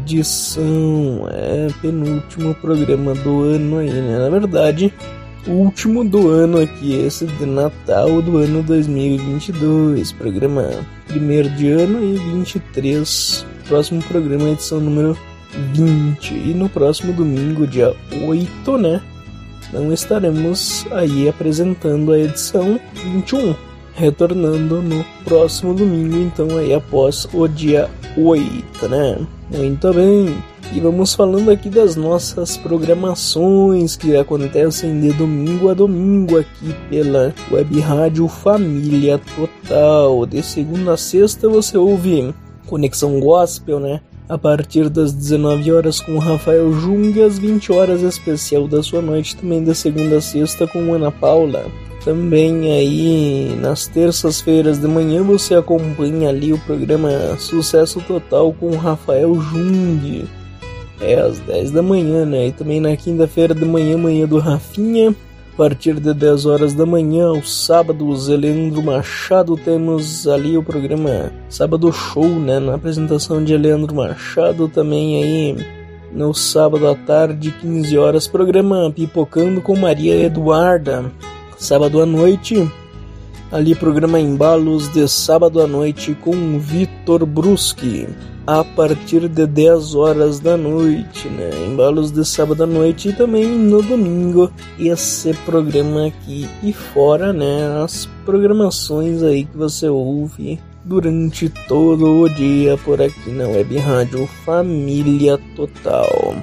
edição. É penúltimo programa do ano aí, né? Na verdade, o último do ano aqui, esse de Natal do ano dois mil e vinte e dois. Programa primeiro de ano e vinte e três. Próximo programa, edição número vinte. E no próximo domingo, dia oito, né, não estaremos aí apresentando a edição vinte e um, retornando no próximo domingo, então aí após o dia oito, né. Muito bem, e vamos falando aqui das nossas programações que acontecem de domingo a domingo aqui pela Web Rádio Família Total. De segunda a sexta você ouve Conexão Gospel, né, a partir das dezenove horas com o Rafael Jung, às vinte horas especial da sua noite, também da segunda a sexta com Ana Paula. Também aí nas terças-feiras de manhã você acompanha ali o programa Sucesso Total com o Rafael Jung, é às dez da manhã, né? E também na quinta-feira de manhã, manhã do Rafinha, a partir de dez horas da manhã, aos sábados, Leandro Machado, temos ali o programa Sábado Show, né, na apresentação de Leandro Machado. Também aí no sábado à tarde, quinze horas, programa Pipocando com Maria Eduarda. Sábado à noite, ali programa Embalos de sábado à noite com Vitor Bruschi, a partir de dez horas da noite, né? Embalos de sábado à noite e também no domingo esse programa aqui, e fora, né, as programações aí que você ouve durante todo o dia por aqui na Web Rádio Família Total.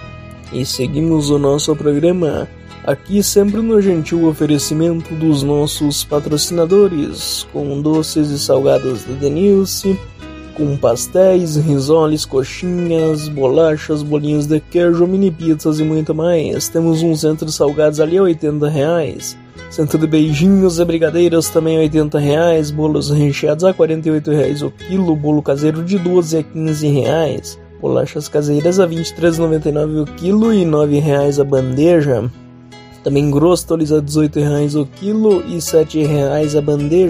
E seguimos o nosso programa aqui sempre no gentil oferecimento dos nossos patrocinadores, com doces e salgados de Denilce, com pastéis, risoles, coxinhas, bolachas, bolinhos de queijo, mini pizzas e muito mais. Temos um centro de salgados ali a oitenta reais, centro de beijinhos e brigadeiras também a oitenta reais, bolos recheados a quarenta e oito reais o quilo, bolo caseiro de doze a quinze reais, bolachas caseiras a vinte e três reais e noventa e nove centavos o quilo e nove reais a bandeja. Também grossolis a dezoito reais o quilo e sete reais a bandeja.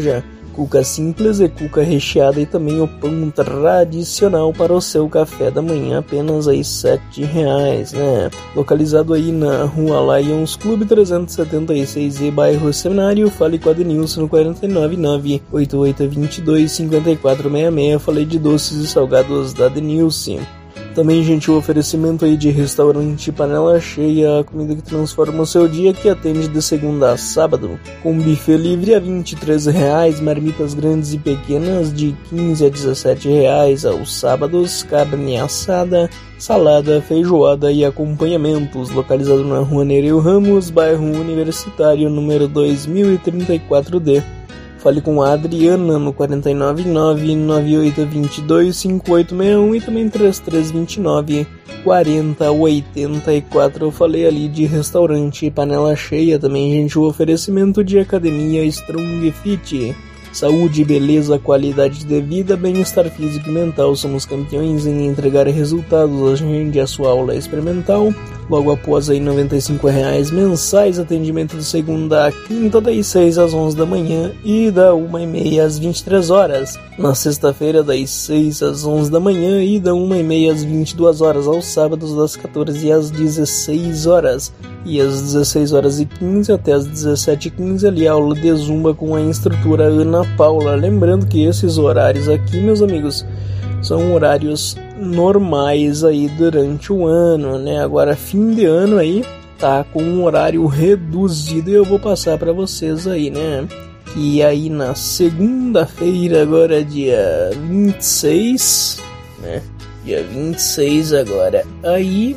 cuca simples e cuca recheada, e também o pão tradicional para o seu café da manhã, apenas aí sete reais, né? Localizado aí na rua Lions Clube trezentos e setenta e seis e bairro Seminário. Fale com a Denilson no quatro nove nove, oito oito dois dois, cinco quatro seis seis. Falei de doces e salgados da Denilson. Também, gente, o oferecimento aí de restaurante Panela Cheia, a comida que transforma o seu dia, que atende de segunda a sábado, com buffet livre a vinte e três reais, marmitas grandes e pequenas de quinze a dezessete reais aos sábados, carne assada, salada, feijoada e acompanhamentos, localizado na rua Nereu Ramos, bairro Universitário, número dois mil e trinta e quatro D. Fale com a Adriana no quatro nove nove, nove oito dois dois, cinco oito seis um e também três três dois nove, quatro zero oito quatro. Eu falei ali de restaurante Panela Cheia. Também, gente, o oferecimento de academia Strong Fit. Saúde, beleza, qualidade de vida, bem-estar físico e mental. Somos campeões em entregar resultados. Agende a sua aula experimental logo após aí noventa e cinco reais mensais. Atendimento de segunda a quinta, das seis às onze da manhã e da uma e meia às vinte e três horas. Na sexta-feira, das seis às onze da manhã e da uma e meia às vinte e duas horas. Aos sábados, das quatorze às dezesseis horas. E às dezesseis horas e quinze até às dezessete e quinze, ali a aula de zumba com a instrutora Ana Paula. Lembrando que esses horários aqui, meus amigos, são horários normais aí durante o ano, né? Agora, fim de ano aí, tá com um horário reduzido e eu vou passar para vocês aí, né? Que aí na segunda-feira, agora dia vinte e seis, né? Dia vinte e seis agora, aí...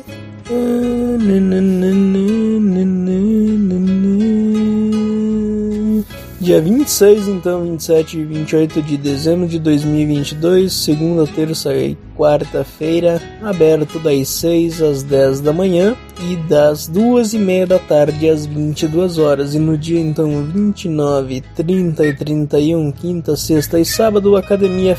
Dia vinte e seis, então, vinte e sete e vinte e oito de dezembro de dois mil e vinte e dois, segunda, terça e quarta-feira, aberto das seis às dez da manhã e das duas e meia da tarde às vinte e duas horas. E no dia, então, vinte e nove, trinta e trinta e um, quinta, sexta e sábado, academia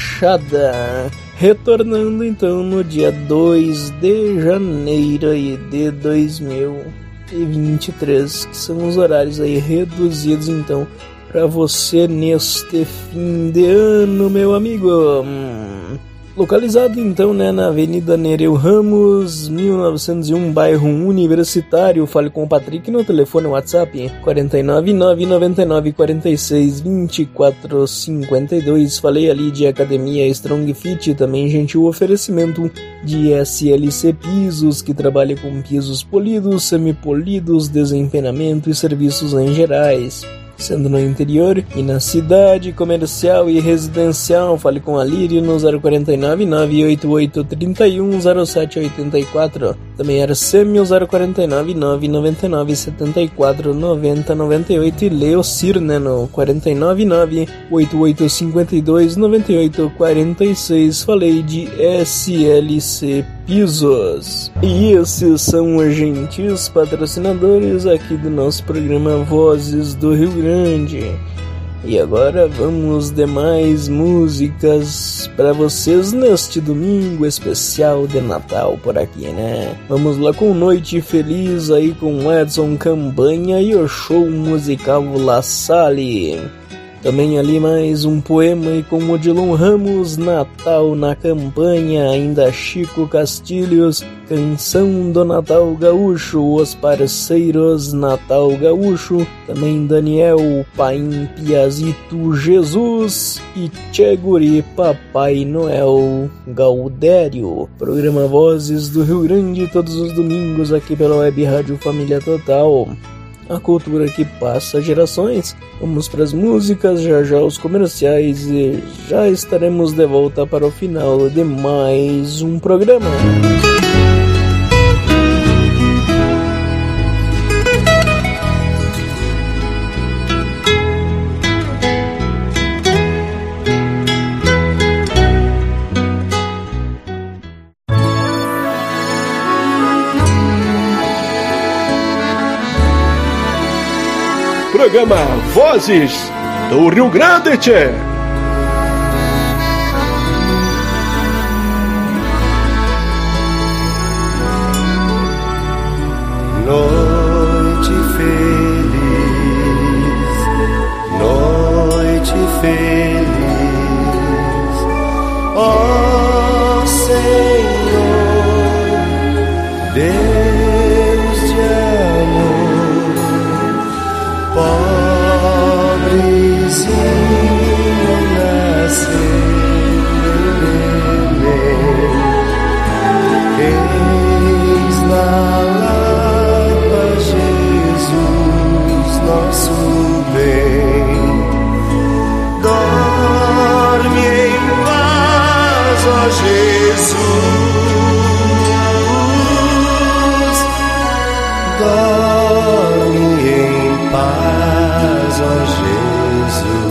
fechada. Retornando, então, no dia dois de janeiro aí de dois mil e vinte e três, que são os horários aí reduzidos, então, para você neste fim de ano, meu amigo. Hum. Localizado, então, né, na Avenida Nereu Ramos, mil novecentos e um, bairro Universitário. Fale com o Patrick no telefone WhatsApp quatro nove nove, nove nove quatro seis, dois quatro cinco dois. Falei ali de academia Strong Fit. Também, gente, o oferecimento de S L C Pisos, que trabalha com pisos polidos, semipolidos, desempenamento e serviços em gerais, sendo no interior e na cidade, comercial e residencial. Fale com a Lírio no zero quatro nove nove, oito oito três um, zero sete oito quatro. Também era Sêmio zero quatro nove nove, nove nove sete quatro, nove zero nove oito. E Leocir, né, no quatro nove nove, oito oito cinco dois, nove oito quatro seis. Falei de S L C Pisos. E esses são os gentis patrocinadores aqui do nosso programa Vozes do Rio Grande. E agora vamos de mais músicas para vocês neste domingo especial de Natal por aqui, né? Vamos lá com Noite Feliz aí com Edson Campanha e o show musical La Salle. Também ali mais um poema e com Odilon Ramos, Natal na Campanha, ainda Chico Castilhos, Canção do Natal Gaúcho, Os Parceiros Natal Gaúcho, também Daniel, Paim Piazito Jesus e Tcheguri Papai Noel Gaudério. Programa Vozes do Rio Grande, todos os domingos aqui pela Web Rádio Família Total. A cultura que passa gerações. Vamos para as músicas, já já os comerciais e já estaremos de volta para o final de mais um programa. Programa Vozes do Rio Grande, tchê. Noite feliz, noite feliz. Deus de amor, pobrezinho nasceu, eis na lapa Jesus, nosso bem, dorme em paz, ó Jesus, dorme em paz, ó Jesus.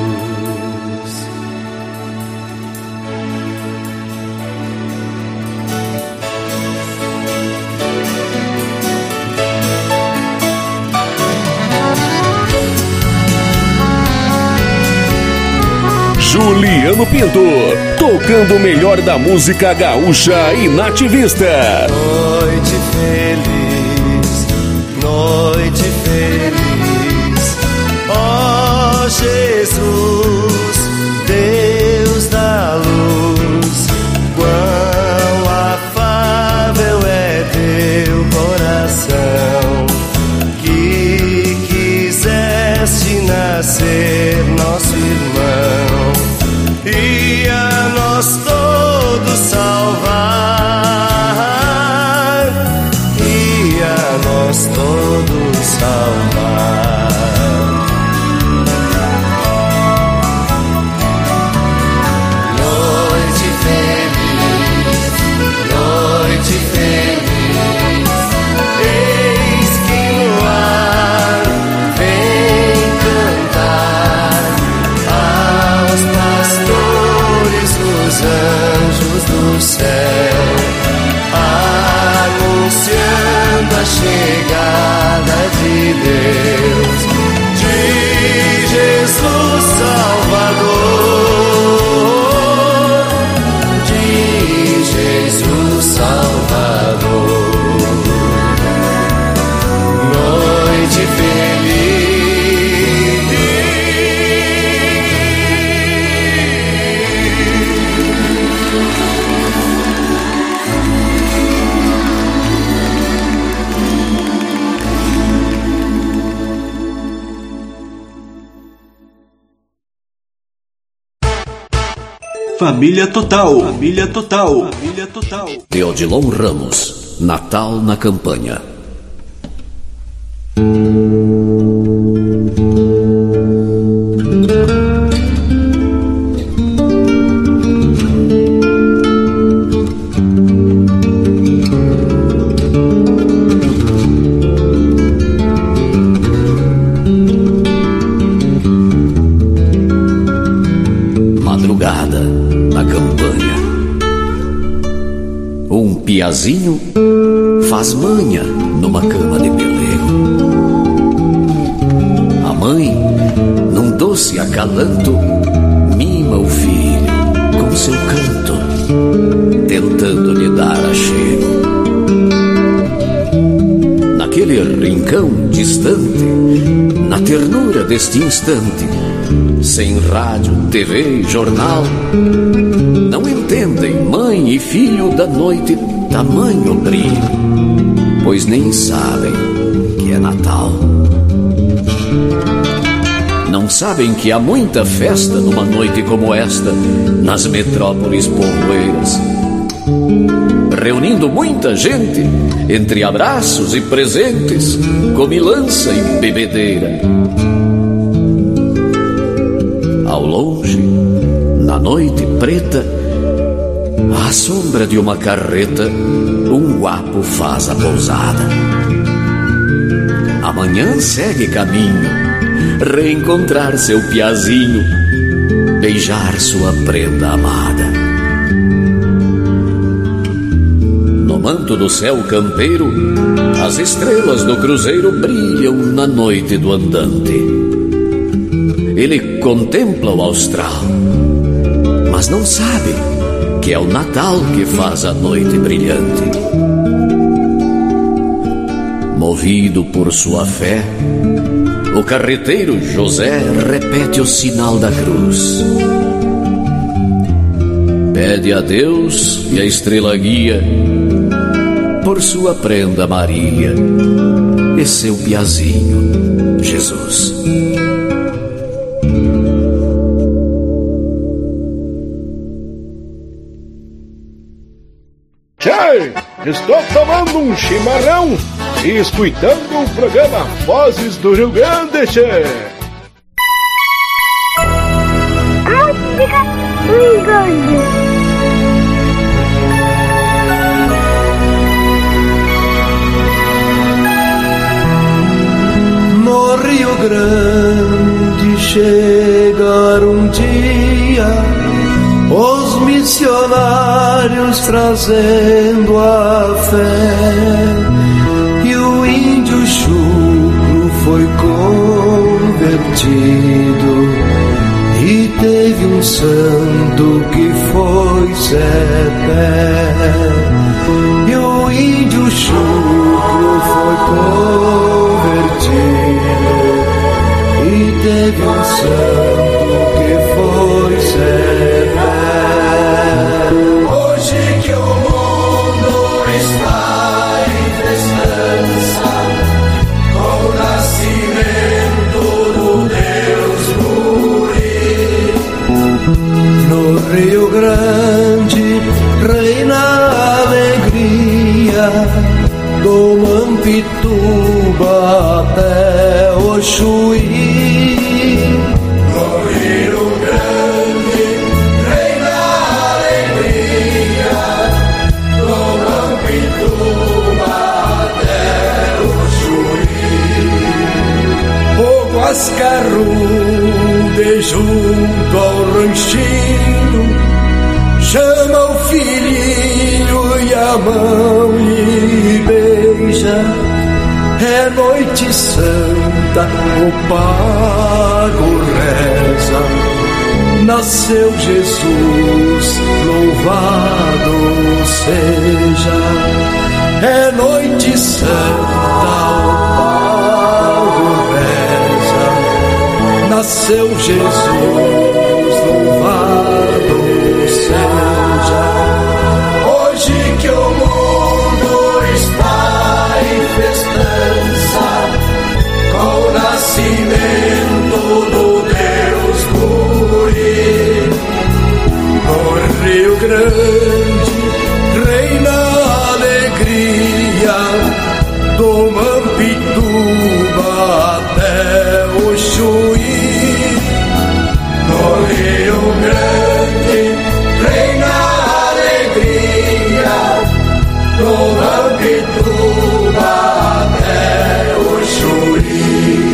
Juliano Pinto, tocando o melhor da música gaúcha e nativista. Noite feliz, noite feliz, ó Jesus, Deus da luz, quão afável é teu coração, que quiseste nascer nosso irmão e a nós todos salvar, e a nós todos salvar. Noite feliz, noite feliz, eis que no ar vem cantar aos pastores os anjos do céu, anunciando a chegada de Deus, de Jesus Salvador, de Jesus Salvador. Noite Família Total. Família Total. Família Total. De Odilon Ramos, Natal na Campanha. Madrugada na campanha. Um piazinho faz manha numa cama de pelego. A mãe, num doce acalanto, mima o filho com seu canto, tentando lhe dar achego. Naquele rincão distante, na ternura deste instante, sem rádio, T V e jornal, não entendem mãe e filho da noite tamanho brilho, pois nem sabem que é Natal. Não sabem que há muita festa numa noite como esta nas metrópoles povoeiras, reunindo muita gente entre abraços e presentes, comilança e bebedeira. Ao longe, na noite preta, à sombra de uma carreta, um guapo faz a pousada. Amanhã segue caminho, reencontrar seu piazinho, beijar sua prenda amada. No manto do céu campeiro, as estrelas do cruzeiro brilham na noite do andante. Ele contempla o austral, mas não sabe que é o Natal que faz a noite brilhante. Movido por sua fé, o carreteiro José repete o sinal da cruz. Pede a Deus e a estrela guia, por sua prenda Maria e seu piazinho Jesus. Tchê, estou tomando um chimarrão e escutando o programa Vozes do Rio Grande, tchê. Música do Rio Grande. No Rio Grande chegaram um dia os missionários trazendo a fé, e o índio chucro foi convertido, e teve um santo que foi Zé. E o índio chucro foi convertido, e teve um santo que foi Zé. Hoje que o mundo está em festança, com o nascimento do Deus Guri, no Rio Grande reina a alegria, do Mampituba até o Chuí. No Rio Grande reina a alegria, do Mampituba até o Chuí. O Guascarrude junto ao ranchinho chama o filhinho e a mão lhe beija. É noite santa, o pago reza, nasceu Jesus, louvado seja. É noite santa, o pago reza, nasceu Jesus, louvado seja. Hoje que o mundo está em festança, com o nascimento do Deus Guri, no Rio Grande reina a alegria, do Mampituba até o Chuí. No Rio Grande reina a alegria, do Mampituba até o Chuí.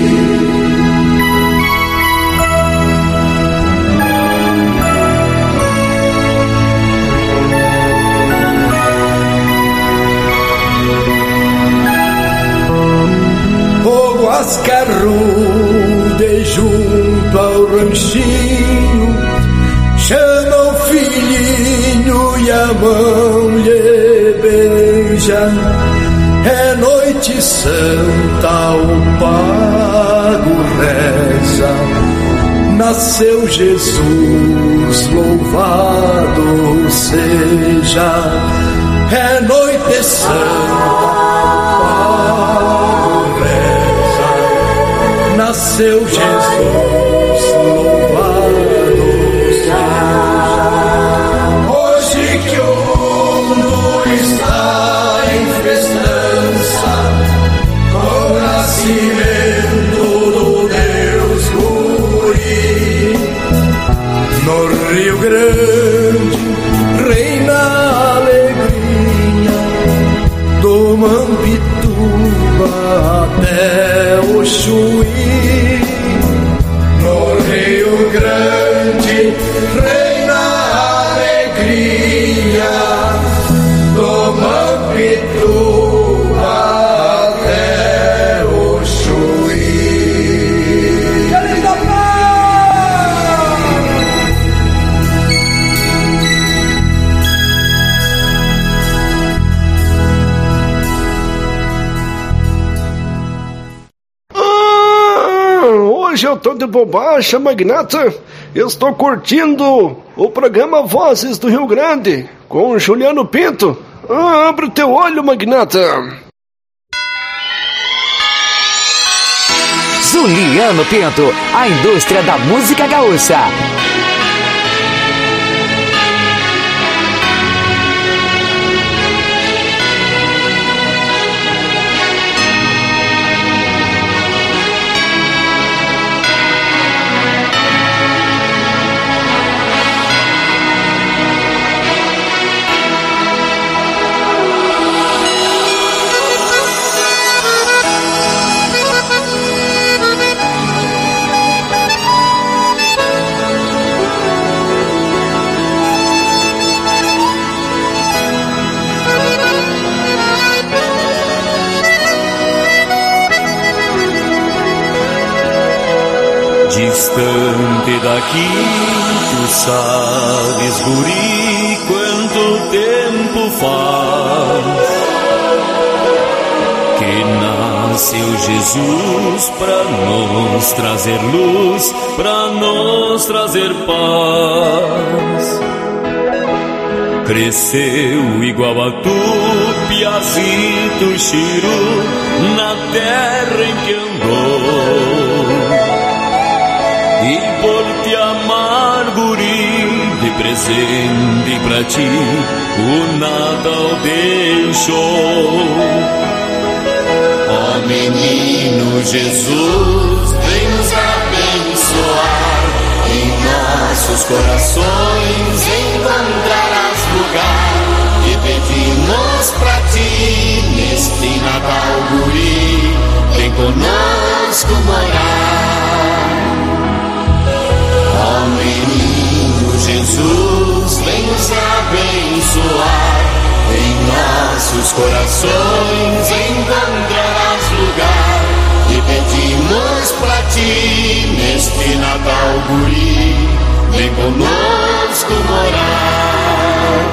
O Guascarrude junto ao ranchinho chama o filhinho e a mão lhe beija. É noite santa, o pago reza, nasceu Jesus, louvado seja. É noite santa, o pago reza, nasceu Jesus, louvado seja. Hoje que o mundo está em festança, com o nascimento do Deus Guri, no Rio Grande reina a alegria, do Mampituba até o Chuí. No Rio Grande reina a alegria, do Mampituba até o Chuí. Ah, hoje eu tô de bobagem, magnata. Eu estou curtindo o programa Vozes do Rio Grande com o Juliano Pinto. Abre teu olho, magnata. Juliano Pinto, a indústria da música gaúcha. Distante daqui, tu sabes, guri, quanto tempo faz que nasceu Jesus pra nos trazer luz, pra nos trazer paz. Cresceu igual a tu, Piazito Chiru, na terra em que andou. E por te amar, guri, de presente pra ti, o Natal deixou. Ó oh, menino Jesus, vem nos abençoar, em nossos corações encontrarás lugar. E pedimos pra ti, neste Natal, guri, vem conosco morar. Ó menino Jesus, vem nos abençoar, em nossos corações encontrarás lugar. E pedimos pra ti, neste Natal, guri, vem conosco morar.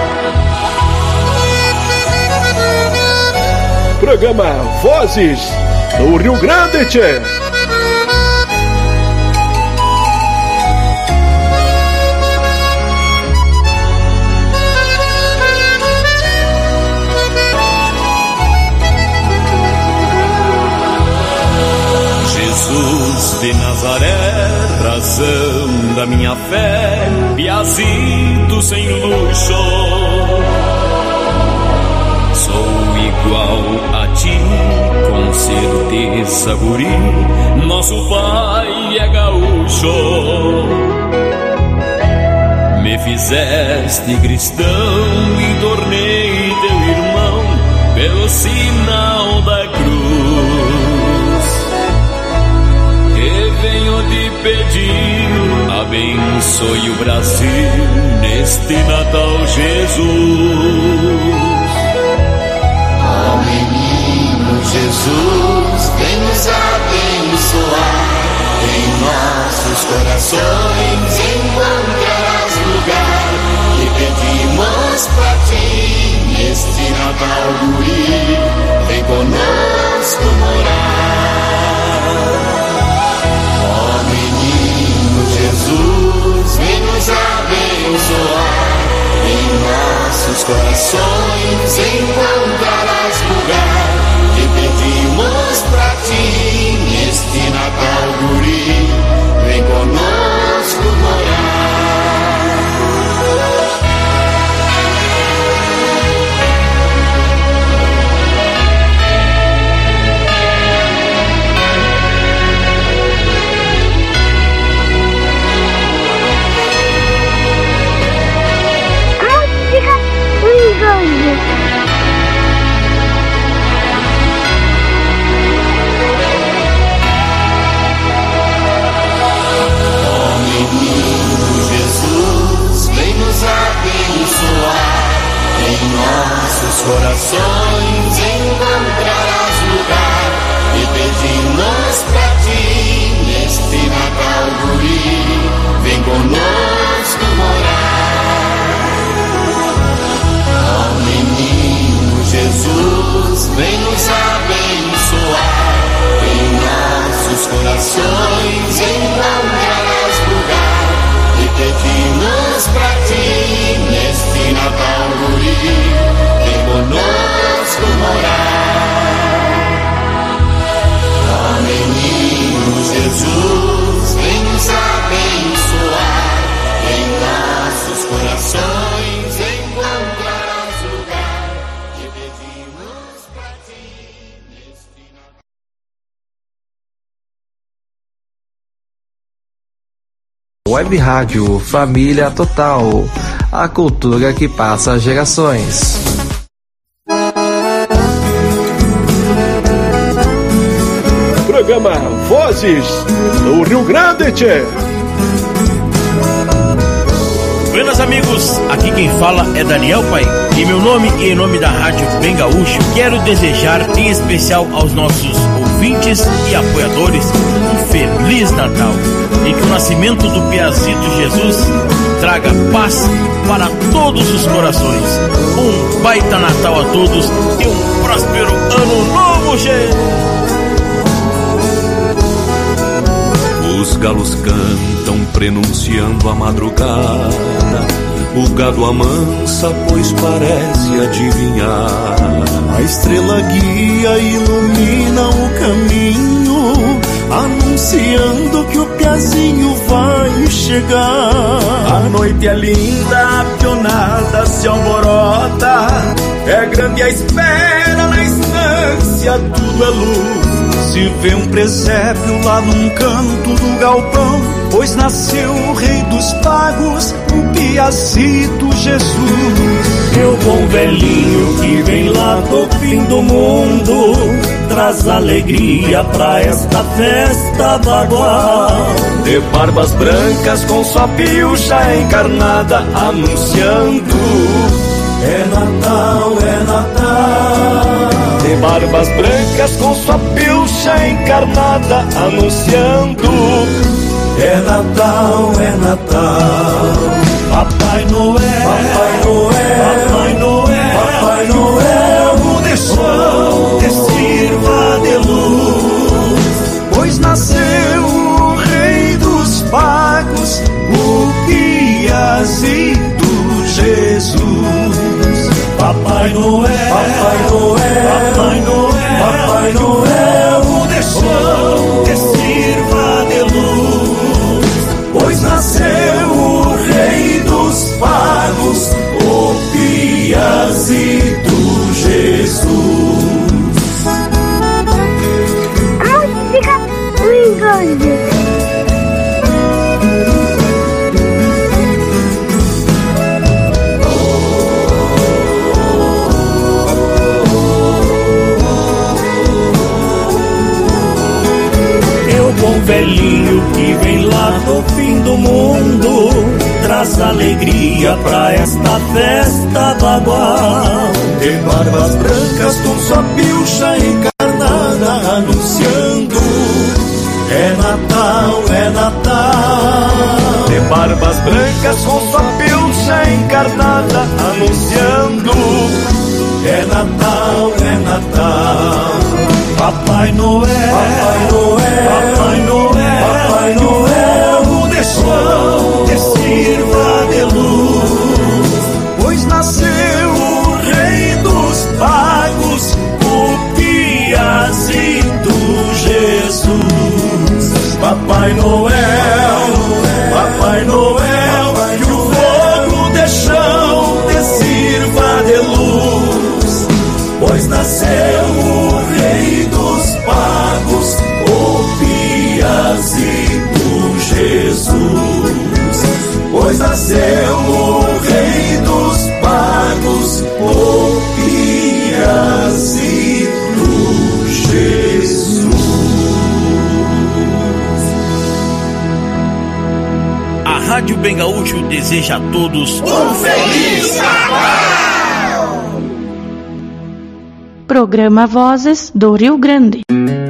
Programa Vozes do Rio Grande, tchê. Jesus de Nazaré, razão da minha fé, Piazito sem luxo. Sou igual a ti, com certeza, guri, nosso pai é gaúcho. Me fizeste cristão e tornei teu irmão pelo sinal da cruz. E venho te pedir, abençoe o Brasil neste Natal, Jesus. Ó oh, menino Jesus, vem nos abençoar, em nossos corações encontrarás lugar. E pedimos pra ti, neste Natal, guri, vem conosco morar. Ó oh, menino Jesus, vem nos abençoar, em nossos corações encontrarás lugar. E pedimos pra ti, neste Natal, guri, vem conosco morar. Música Rio Grande. Web Rádio Família Total, a cultura que passa gerações. Programa Vozes do Rio Grande, tchê. Buenas amigos, aqui quem fala é Daniel Pai. Em meu nome e em nome da Rádio Bem Gaúcho, quero desejar em especial aos nossos ouvintes e apoiadores um Feliz Natal, em que o nascimento do Piazito Jesus traga paz para todos os corações. Um baita Natal a todos e um próspero ano novo, gente! Os galos cantam prenunciando a madrugada, o gado amansa pois parece adivinhar. A estrela guia e ilumina o caminho, anunciando que o Piazinho vai chegar. A noite é linda, a pionada se alvorota, é grande a espera na estância, tudo é luz. Se vê um presépio lá num canto do galpão, pois nasceu o rei dos pagos, o Piazito Jesus. Meu bom velhinho que vem lá do fim do mundo, traz alegria pra esta festa bagual. De barbas brancas com sua pilcha encarnada, anunciando: é Natal, é Natal. De barbas brancas com sua pilcha encarnada, anunciando: é Natal, é Natal. Papai Noel, Papai Noel, Papai Noel, Papai Noel, deixou te sirva de luz, pois nasceu o rei dos pagos, o Piazito Jesus. Papai Noel, Papai Noel, Papai Noel, Papai Noel, deixou te sirva de luz, pois nasceu o rei dos pagos, o Piazito Jesus. Ai, fica brincando. Bom velhinho que vem lá do fim do mundo, traz alegria pra esta festa bagual. De barbas brancas com sua pilcha encarnada, anunciando: é Natal, é Natal. De barbas brancas com sua pilcha encarnada, anunciando: é Natal, é Natal. Papai Noel, Papai Noel, Papai Noel, Papai Noel, deixou te sirva de luz, pois nasceu o rei dos pagos, o Piazito Jesus. Papai Noel, Papai Noel, que o fogo de chão te sirva de luz, pois nasceu o rei dos pagos, o Piazito Jesus. Pois nasceu o rei dos pagos, o Piazito Jesus. A Rádio Bem Gaúcho deseja a todos um Feliz Natal! Programa Vozes do Rio Grande.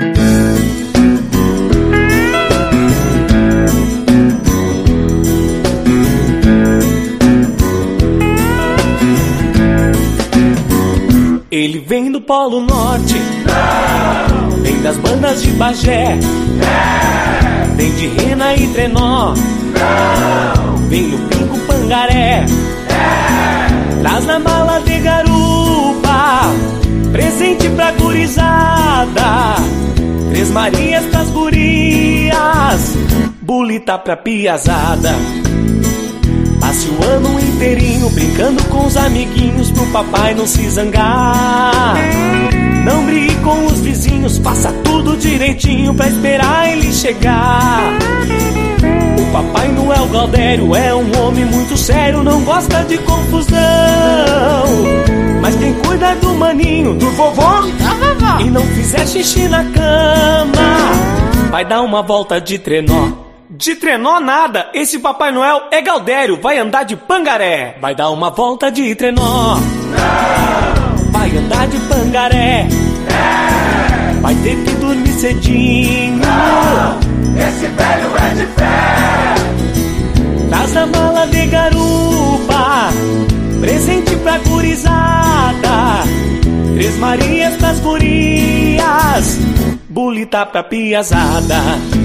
Ele vem do Polo Norte, não. Vem das bandas de Bagé, não. Vem de Rena e Trenó, não. Vem no Pinco Pangaré, não. Traz na mala de garupa presente pra gurizada, Três Marias pras gurias, bulita pra piazada. Passe o ano inteirinho brincando com os amiguinhos, pro papai não se zangar. Não brigue com os vizinhos, faça tudo direitinho pra esperar ele chegar. O Papai Noel Galdério é um homem muito sério, não gosta de confusão. Mas quem cuida do maninho, do vovô e não fizer xixi na cama, vai dar uma volta de trenó. De trenó nada, esse Papai Noel é Galdério, vai andar de pangaré. Vai dar uma volta de trenó. Não. Vai andar de pangaré. É. Vai ter que dormir cedinho. Não. Esse velho é de fé. Traz a mala de garupa, presente pra gurizada. Três Marias pras gurias, bulita pra piazada.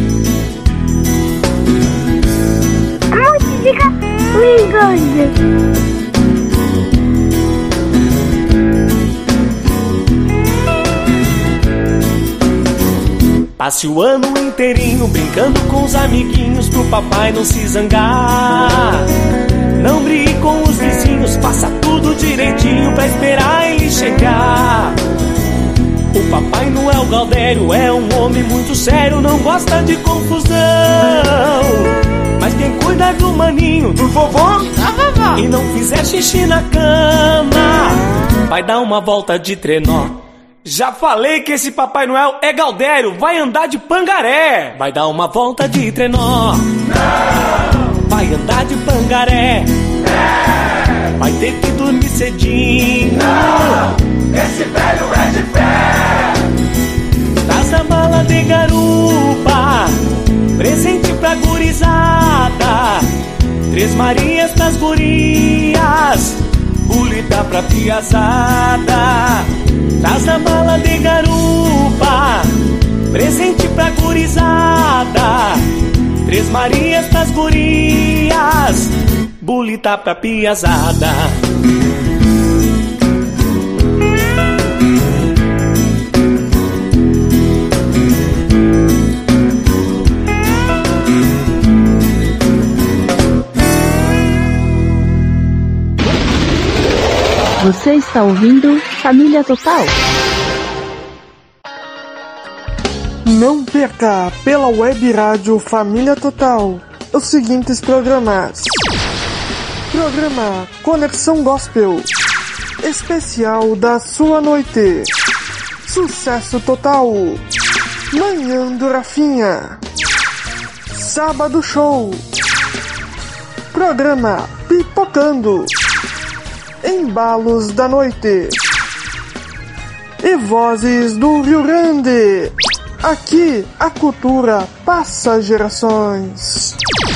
Música linda. Passe o ano inteirinho brincando com os amiguinhos, pro papai não se zangar. Não brigue com os vizinhos, faça tudo direitinho pra esperar ele chegar. O Papai Noel Galdério é um homem muito sério, não gosta de confusão. Mas quem cuida do maninho, do vovô e não fizer xixi na cama, vai dar uma volta de trenó. Já falei que esse Papai Noel é Galdério, vai andar de pangaré. Vai dar uma volta de trenó. Não. Vai andar de pangaré. É. Vai ter que dormir cedinho. Não. Esse velho é de fé. Traz a mala de garupa, presente pra gurizada. Três Marias pras gurias, bulita pra piazada. Traz a mala de garupa, presente pra gurizada. Três Marias pras gurias, bulita pra piazada. Você está ouvindo Família Total. Não perca pela web rádio Família Total os seguintes programas: Programa Conexão Gospel, especial da sua noite, Sucesso Total, Manhã do Rafinha, Sábado Show, Programa Pipocando, Embalos da Noite e Vozes do Rio Grande. Aqui a cultura passa gerações.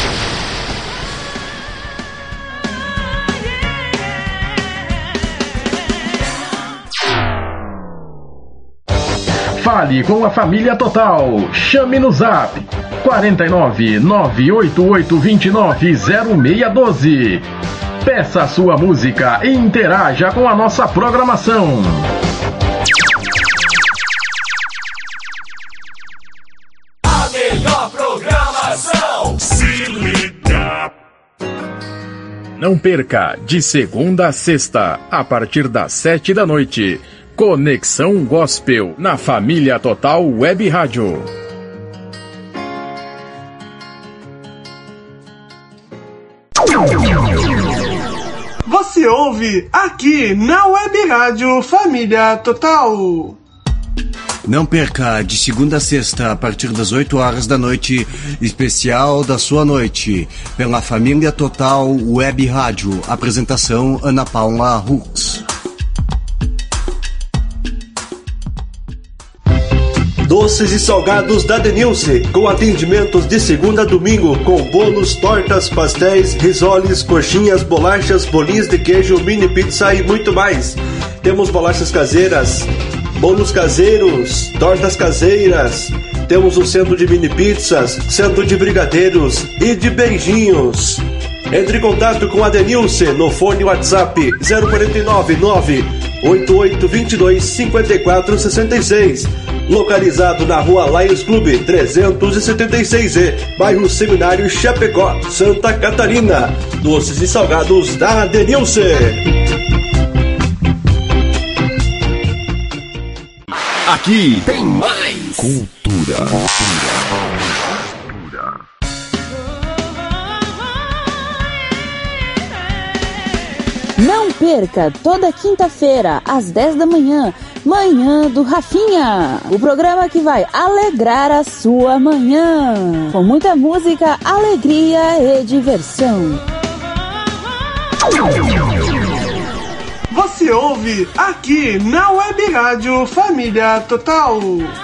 Fale com a Família Total. Chame no Zap quatro nove nove oito oito dois nove zero seis um dois. Peça sua música e interaja com a nossa programação. A melhor programação. Se liga. Não perca, de segunda a sexta, a partir das sete da noite, Conexão Gospel, na Família Total Web Rádio. Você ouve aqui na Web Rádio Família Total. Não perca, de segunda a sexta, a partir das oito horas da noite, especial da sua noite, pela Família Total Web Rádio. Apresentação Ana Paula Hux. Doces e salgados da Denilce, com atendimentos de segunda a domingo, com bolos, tortas, pastéis, risoles, coxinhas, bolachas, bolinhos de queijo, mini pizza e muito mais. Temos bolachas caseiras, bolos caseiros, tortas caseiras. Temos um centro de mini pizzas, centro de brigadeiros e de beijinhos. Entre em contato com a Denilce no fone WhatsApp zero quatro nove nove oito oito dois dois cinco quatro seis seis. Localizado na rua Lions Clube trezentos e setenta e seis E, bairro Seminário Chapecó, Santa Catarina. Doces e salgados da Denilce. Aqui tem mais cultura. Não perca, toda quinta-feira, às dez da manhã, Manhã do Rafinha. O programa que vai alegrar a sua manhã. Com muita música, alegria e diversão. Você ouve aqui na Web Rádio Família Total.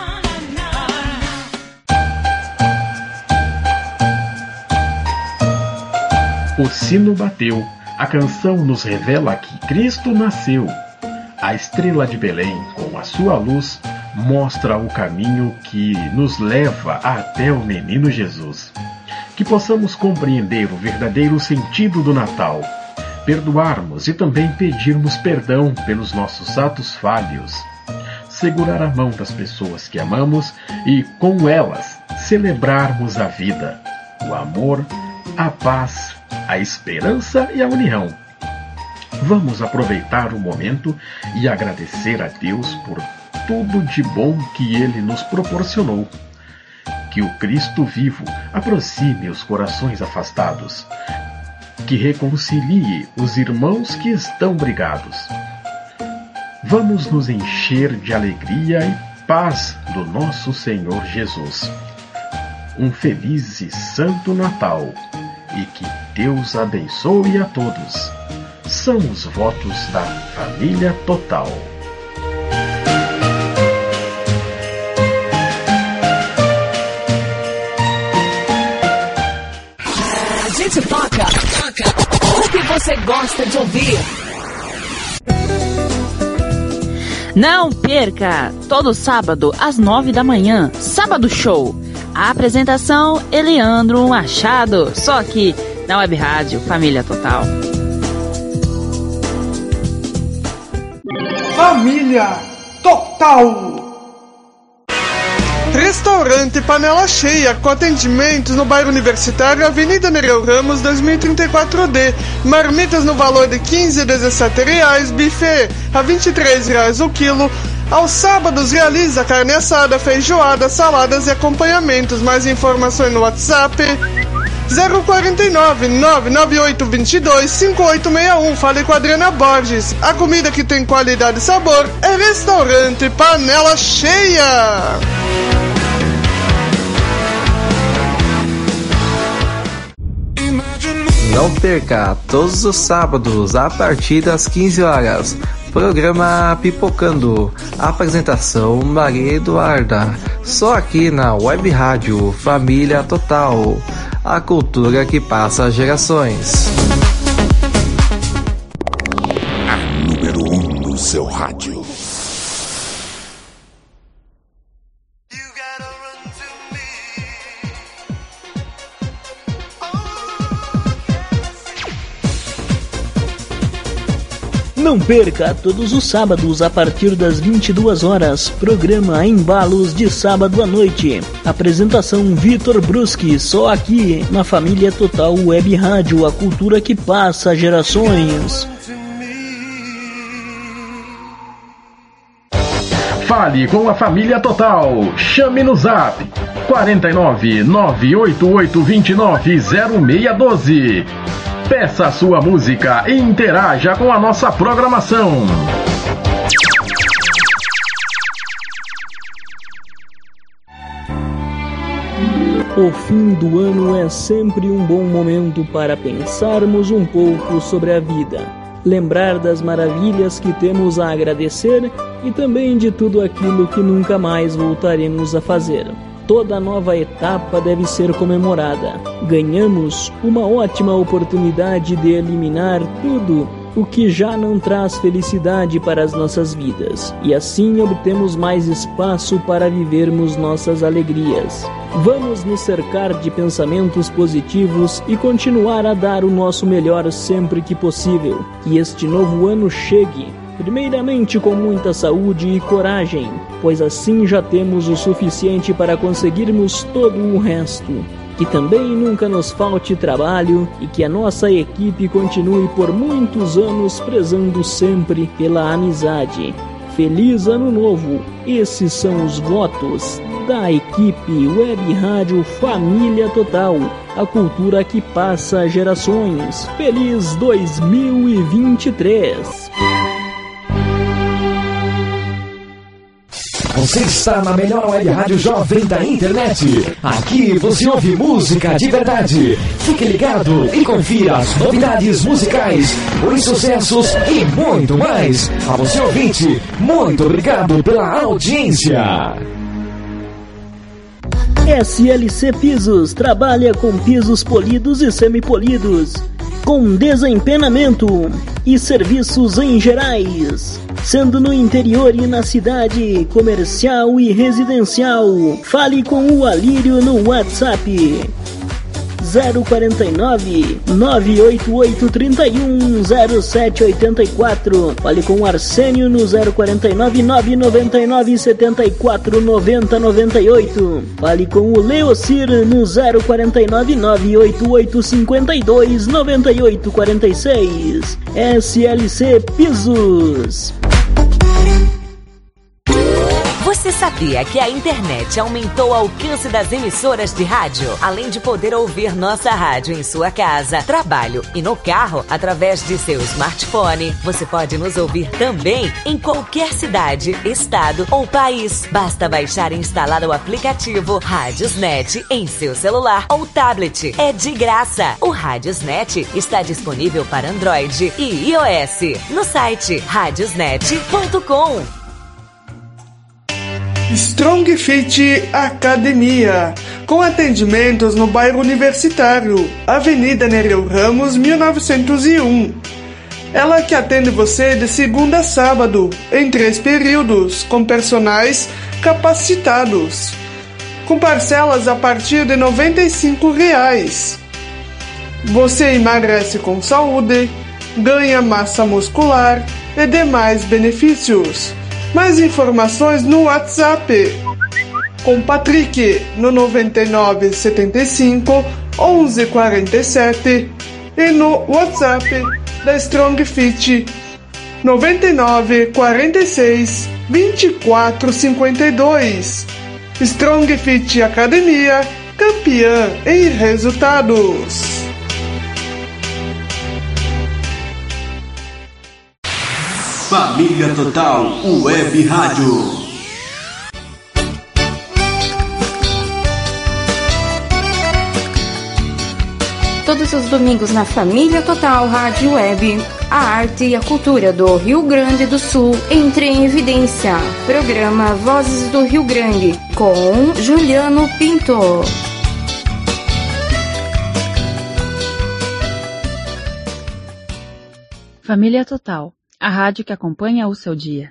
O sino bateu. A canção nos revela que Cristo nasceu. A estrela de Belém, com a sua luz, mostra o caminho que nos leva até o menino Jesus. Que possamos compreender o verdadeiro sentido do Natal, perdoarmos e também pedirmos perdão pelos nossos atos falhos, segurar a mão das pessoas que amamos e, com elas, celebrarmos a vida, o amor, a paz, a esperança e a união. Vamos aproveitar o momento e agradecer a Deus por tudo de bom que Ele nos proporcionou. Que o Cristo vivo aproxime os corações afastados, que reconcilie os irmãos que estão brigados. Vamos nos encher de alegria e paz do nosso Senhor Jesus. Um feliz e santo Natal e que Deus abençoe a todos. São os votos da Família Total. A gente toca, toca o que você gosta de ouvir. Não perca! Todo sábado, às nove da manhã, Sábado Show. A apresentação, Eleandro Machado. Só aqui, na Web Rádio Família Total. Família Total. Restaurante Panela Cheia, com atendimentos no bairro Universitário, Avenida Nereu Ramos, dois mil e trinta e quatro D. Marmitas no valor de quinze a dezessete reais, buffet a vinte e três reais o quilo. Aos sábados realiza carne assada, feijoada, saladas e acompanhamentos. Mais informações no WhatsApp zero quatro nove, nove nove oito dois dois, cinco oito seis um. Fale com a Adriana Borges. A comida que tem qualidade e sabor é Restaurante Panela Cheia. Não perca, todos os sábados, a partir das quinze horas, programa Pipocando. Apresentação Maria Eduarda. Só aqui na Web Rádio Família Total. A cultura que passa gerações. A número um no seu rádio. Não perca, todos os sábados a partir das vinte e duas horas, programa Embalos de sábado à noite. Apresentação Vitor Bruschi, só aqui na Família Total Web Rádio, a cultura que passa gerações. Fale com a Família Total. Chame no Zap quatro nove, nove oito oito dois nove zero seis um dois. Peça a sua música e interaja com a nossa programação. O fim do ano é sempre um bom momento para pensarmos um pouco sobre a vida, lembrar das maravilhas que temos a agradecer e também de tudo aquilo que nunca mais voltaremos a fazer. Toda nova etapa deve ser comemorada. Ganhamos uma ótima oportunidade de eliminar tudo o que já não traz felicidade para as nossas vidas, e assim obtemos mais espaço para vivermos nossas alegrias. Vamos nos cercar de pensamentos positivos e continuar a dar o nosso melhor sempre que possível. Que este novo ano chegue, primeiramente com muita saúde e coragem, pois assim já temos o suficiente para conseguirmos todo o resto. Que também nunca nos falte trabalho e que a nossa equipe continue por muitos anos prezando sempre pela amizade. Feliz Ano Novo! Esses são os votos da equipe Web Rádio Família Total, a cultura que passa gerações. Feliz dois mil e vinte e três! Você está na melhor web rádio jovem da internet. Aqui você ouve música de verdade. Fique ligado e confira as novidades musicais, os sucessos e muito mais. A você ouvinte, muito obrigado pela audiência. S L C Pisos trabalha com pisos polidos e semipolidos, com desempenamento e serviços em gerais, sendo no interior e na cidade, comercial e residencial. Fale com o Alírio no WhatsApp zero quarenta e nove, nove oito oito, trinta e um, zero sete oitenta e quatro. Fale com o Arsênio no zero quarenta e nove, nove noventa e nove, setenta e quatro, noventa, noventa e oito. Fale com o Leocir no zero quarenta e nove, nove oito oito, cinquenta e dois, noventa e oito, quarenta e seis. S L C Pisos. Você sabia que a internet aumentou o alcance das emissoras de rádio? Além de poder ouvir nossa rádio em sua casa, trabalho e no carro, através de seu smartphone, você pode nos ouvir também em qualquer cidade, estado ou país. Basta baixar e instalar o aplicativo Radiosnet em seu celular ou tablet. É de graça. O Radiosnet está disponível para Android e iOS no site radiosnet ponto com. Strong Fit Academia, com atendimentos no bairro Universitário, Avenida Nereu Ramos, mil novecentos e um. Ela que atende você de segunda a sábado, em três períodos, com personagens capacitados, com parcelas a partir de noventa e cinco reais. Você emagrece com saúde, ganha massa muscular e demais benefícios. Mais informações no WhatsApp com Patrick no noventa e nove, setenta e cinco, onze, quarenta e sete e no WhatsApp da Strong Fit noventa e nove, quarenta e seis, vinte e quatro, cinquenta e dois. Strong Fit Academia, campeã em resultados. Família Total Web Rádio. Todos os domingos na Família Total Rádio Web, a arte e a cultura do Rio Grande do Sul entra em evidência. Programa Vozes do Rio Grande, com Juliano Pinto. Família Total, a rádio que acompanha o seu dia.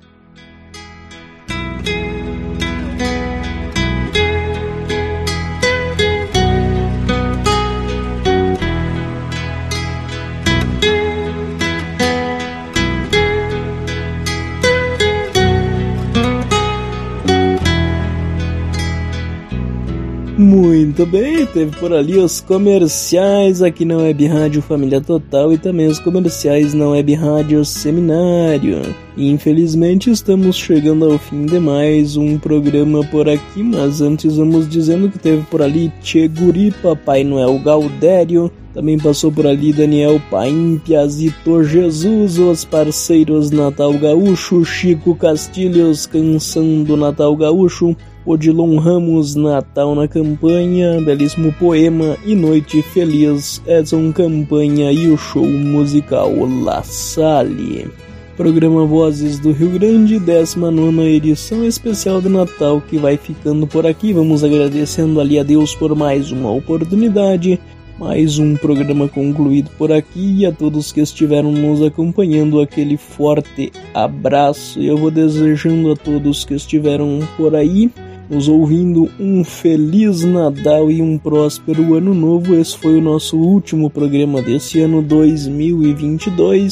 Muito bem, teve por ali os comerciais aqui na Web Rádio Família Total e também os comerciais na Web Rádio Seminário. E infelizmente estamos chegando ao fim de mais um programa por aqui, mas antes vamos dizendo que teve por ali Tchê Guri, Papai Noel Gaudério, também passou por ali Daniel Paim, Piazito Jesus, os parceiros Natal Gaúcho, Chico Castilhos, Canção do Natal Gaúcho, Odilon Ramos, Natal na Campanha, belíssimo poema e Noite Feliz, Edson Campanha e o show musical La Salle. Programa Vozes do Rio Grande, décima nona edição especial de Natal que vai ficando por aqui. Vamos agradecendo ali a Deus por mais uma oportunidade, mais um programa concluído por aqui, e a todos que estiveram nos acompanhando aquele forte abraço. Eu vou desejando a todos que estiveram por aí nos ouvindo um Feliz Natal e um próspero Ano Novo. Esse foi o nosso último programa desse ano dois mil e vinte e dois.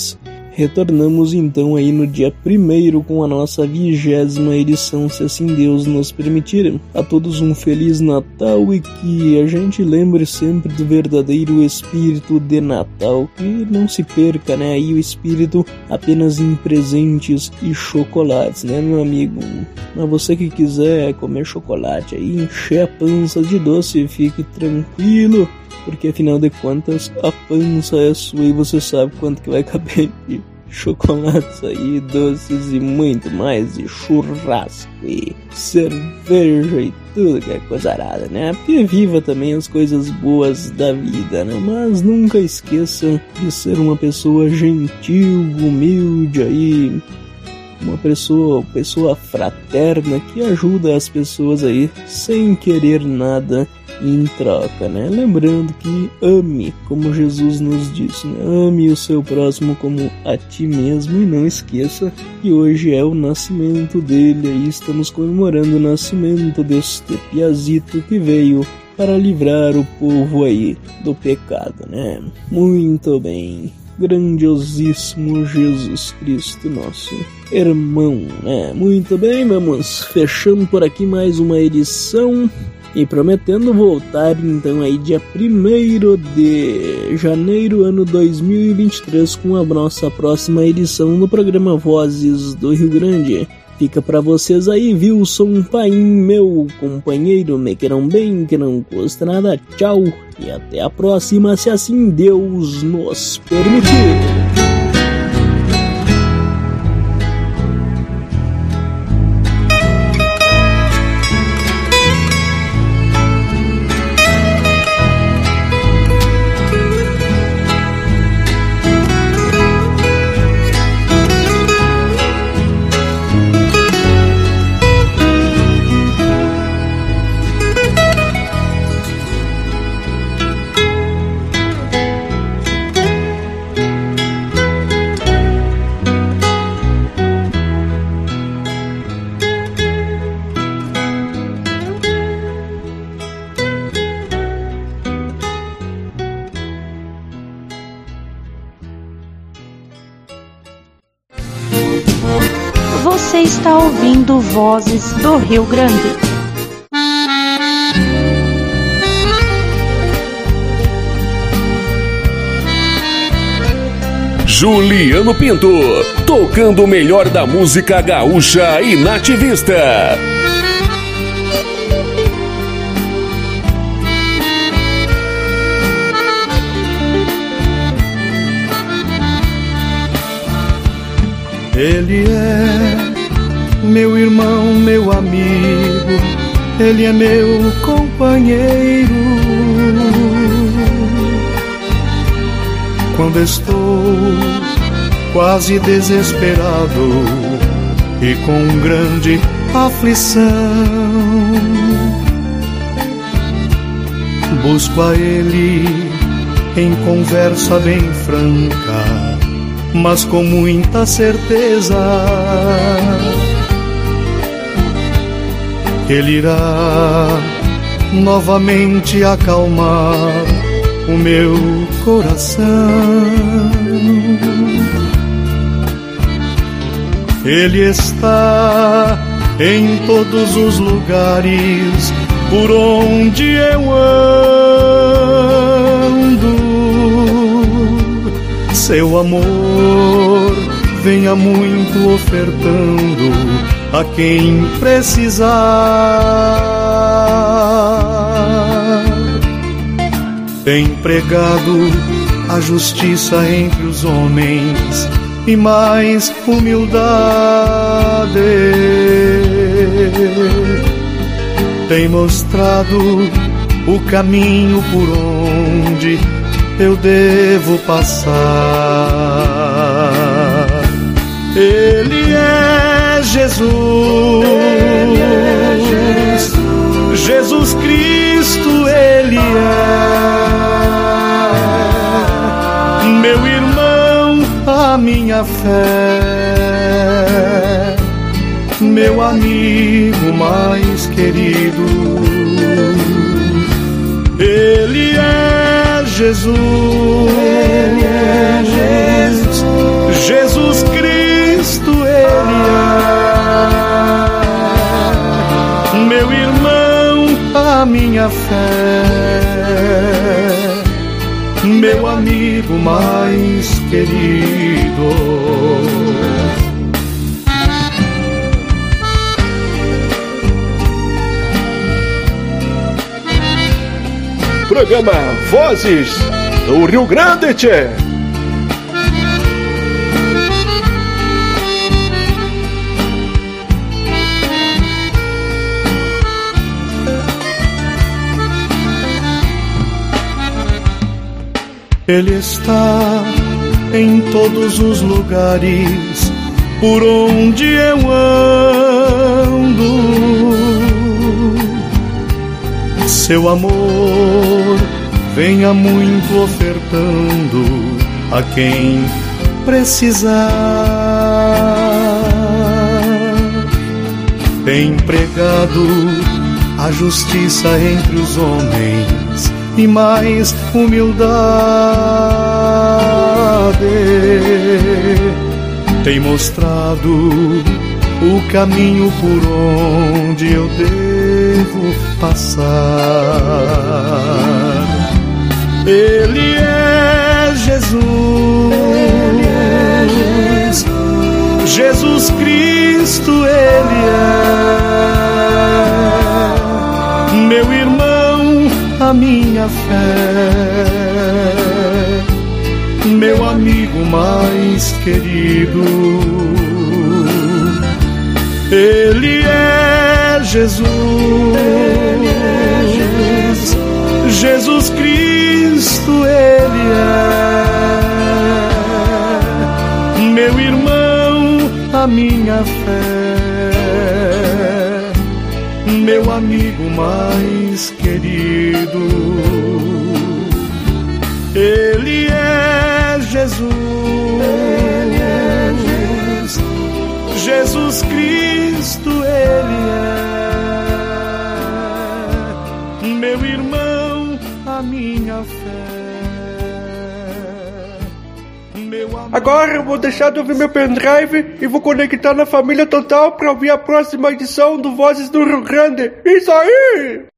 Retornamos então aí no dia primeiro com a nossa vigésima edição, se assim Deus nos permitir. A todos um Feliz Natal e que a gente lembre sempre do verdadeiro espírito de Natal, que não se perca, né, aí o espírito apenas em presentes e chocolates, né, meu amigo? Mas você que quiser comer chocolate aí, encher a pança de doce, fique tranquilo, porque afinal de contas a pança é sua e você sabe quanto que vai caber de chocolates aí, doces e muito mais, e churrasco e cerveja e tudo que é coisa arada, né? Porque viva também as coisas boas da vida, né? Mas nunca esqueça de ser uma pessoa gentil, humilde aí, uma pessoa, pessoa fraterna que ajuda as pessoas aí sem querer nada em troca, né? Lembrando que ame, como Jesus nos disse, né? Ame o seu próximo como a ti mesmo, e não esqueça que hoje é o nascimento dele, aí estamos comemorando o nascimento deste piazito que veio para livrar o povo aí do pecado, né? Muito bem. Grandiosíssimo Jesus Cristo, nosso irmão, né? Muito bem, vamos fechando por aqui mais uma edição e prometendo voltar então aí dia primeiro de janeiro, ano dois mil e vinte e três, com a nossa próxima edição no programa Vozes do Rio Grande. Fica pra vocês aí, Wilson Paim, meu companheiro, me queiram bem, que não custa nada. Tchau e até a próxima, se assim Deus nos permitir. Você está ouvindo Vozes do Rio Grande. Juliano Pinto, tocando o melhor da música gaúcha e nativista. Ele é meu irmão, meu amigo, ele é meu companheiro. Quando estou quase desesperado e com grande aflição, busco a ele em conversa bem franca, mas com muita certeza ele irá novamente acalmar o meu coração. Ele está em todos os lugares por onde eu ando. Seu amor venha muito ofertando a quem precisar. Tem pregado a justiça entre os homens e mais humildade. Tem mostrado o caminho por onde eu devo passar. Ele é Jesus, Ele é Jesus, Jesus Cristo, Ele é meu irmão, a minha fé, meu amigo mais querido. Ele é Jesus, Ele é Jesus, Jesus Cristo, Ele é meu irmão, a minha fé, meu amigo mais querido. Programa Vozes do Rio Grande, tchê. Ele está em todos os lugares por onde eu ando. Seu amor venha muito ofertando a quem precisar. Tem pregado a justiça entre os homens e mais humildade. Tem mostrado o caminho por onde eu devo passar. Ele é Jesus, Ele é Jesus, Jesus Cristo, Ele é meu irmão, a minha fé, meu amigo mais querido. Ele é Jesus, Ele é Jesus, Jesus Cristo, Ele é meu irmão, a minha fé, meu amigo mais querido. Ele é Jesus, Ele é Jesus, Jesus Cristo, Ele é meu irmão, a minha fé, meu amigo. Agora eu vou deixar de ouvir meu pendrive e vou conectar na Família Total para ouvir a próxima edição do Vozes do Rio Grande. Isso aí!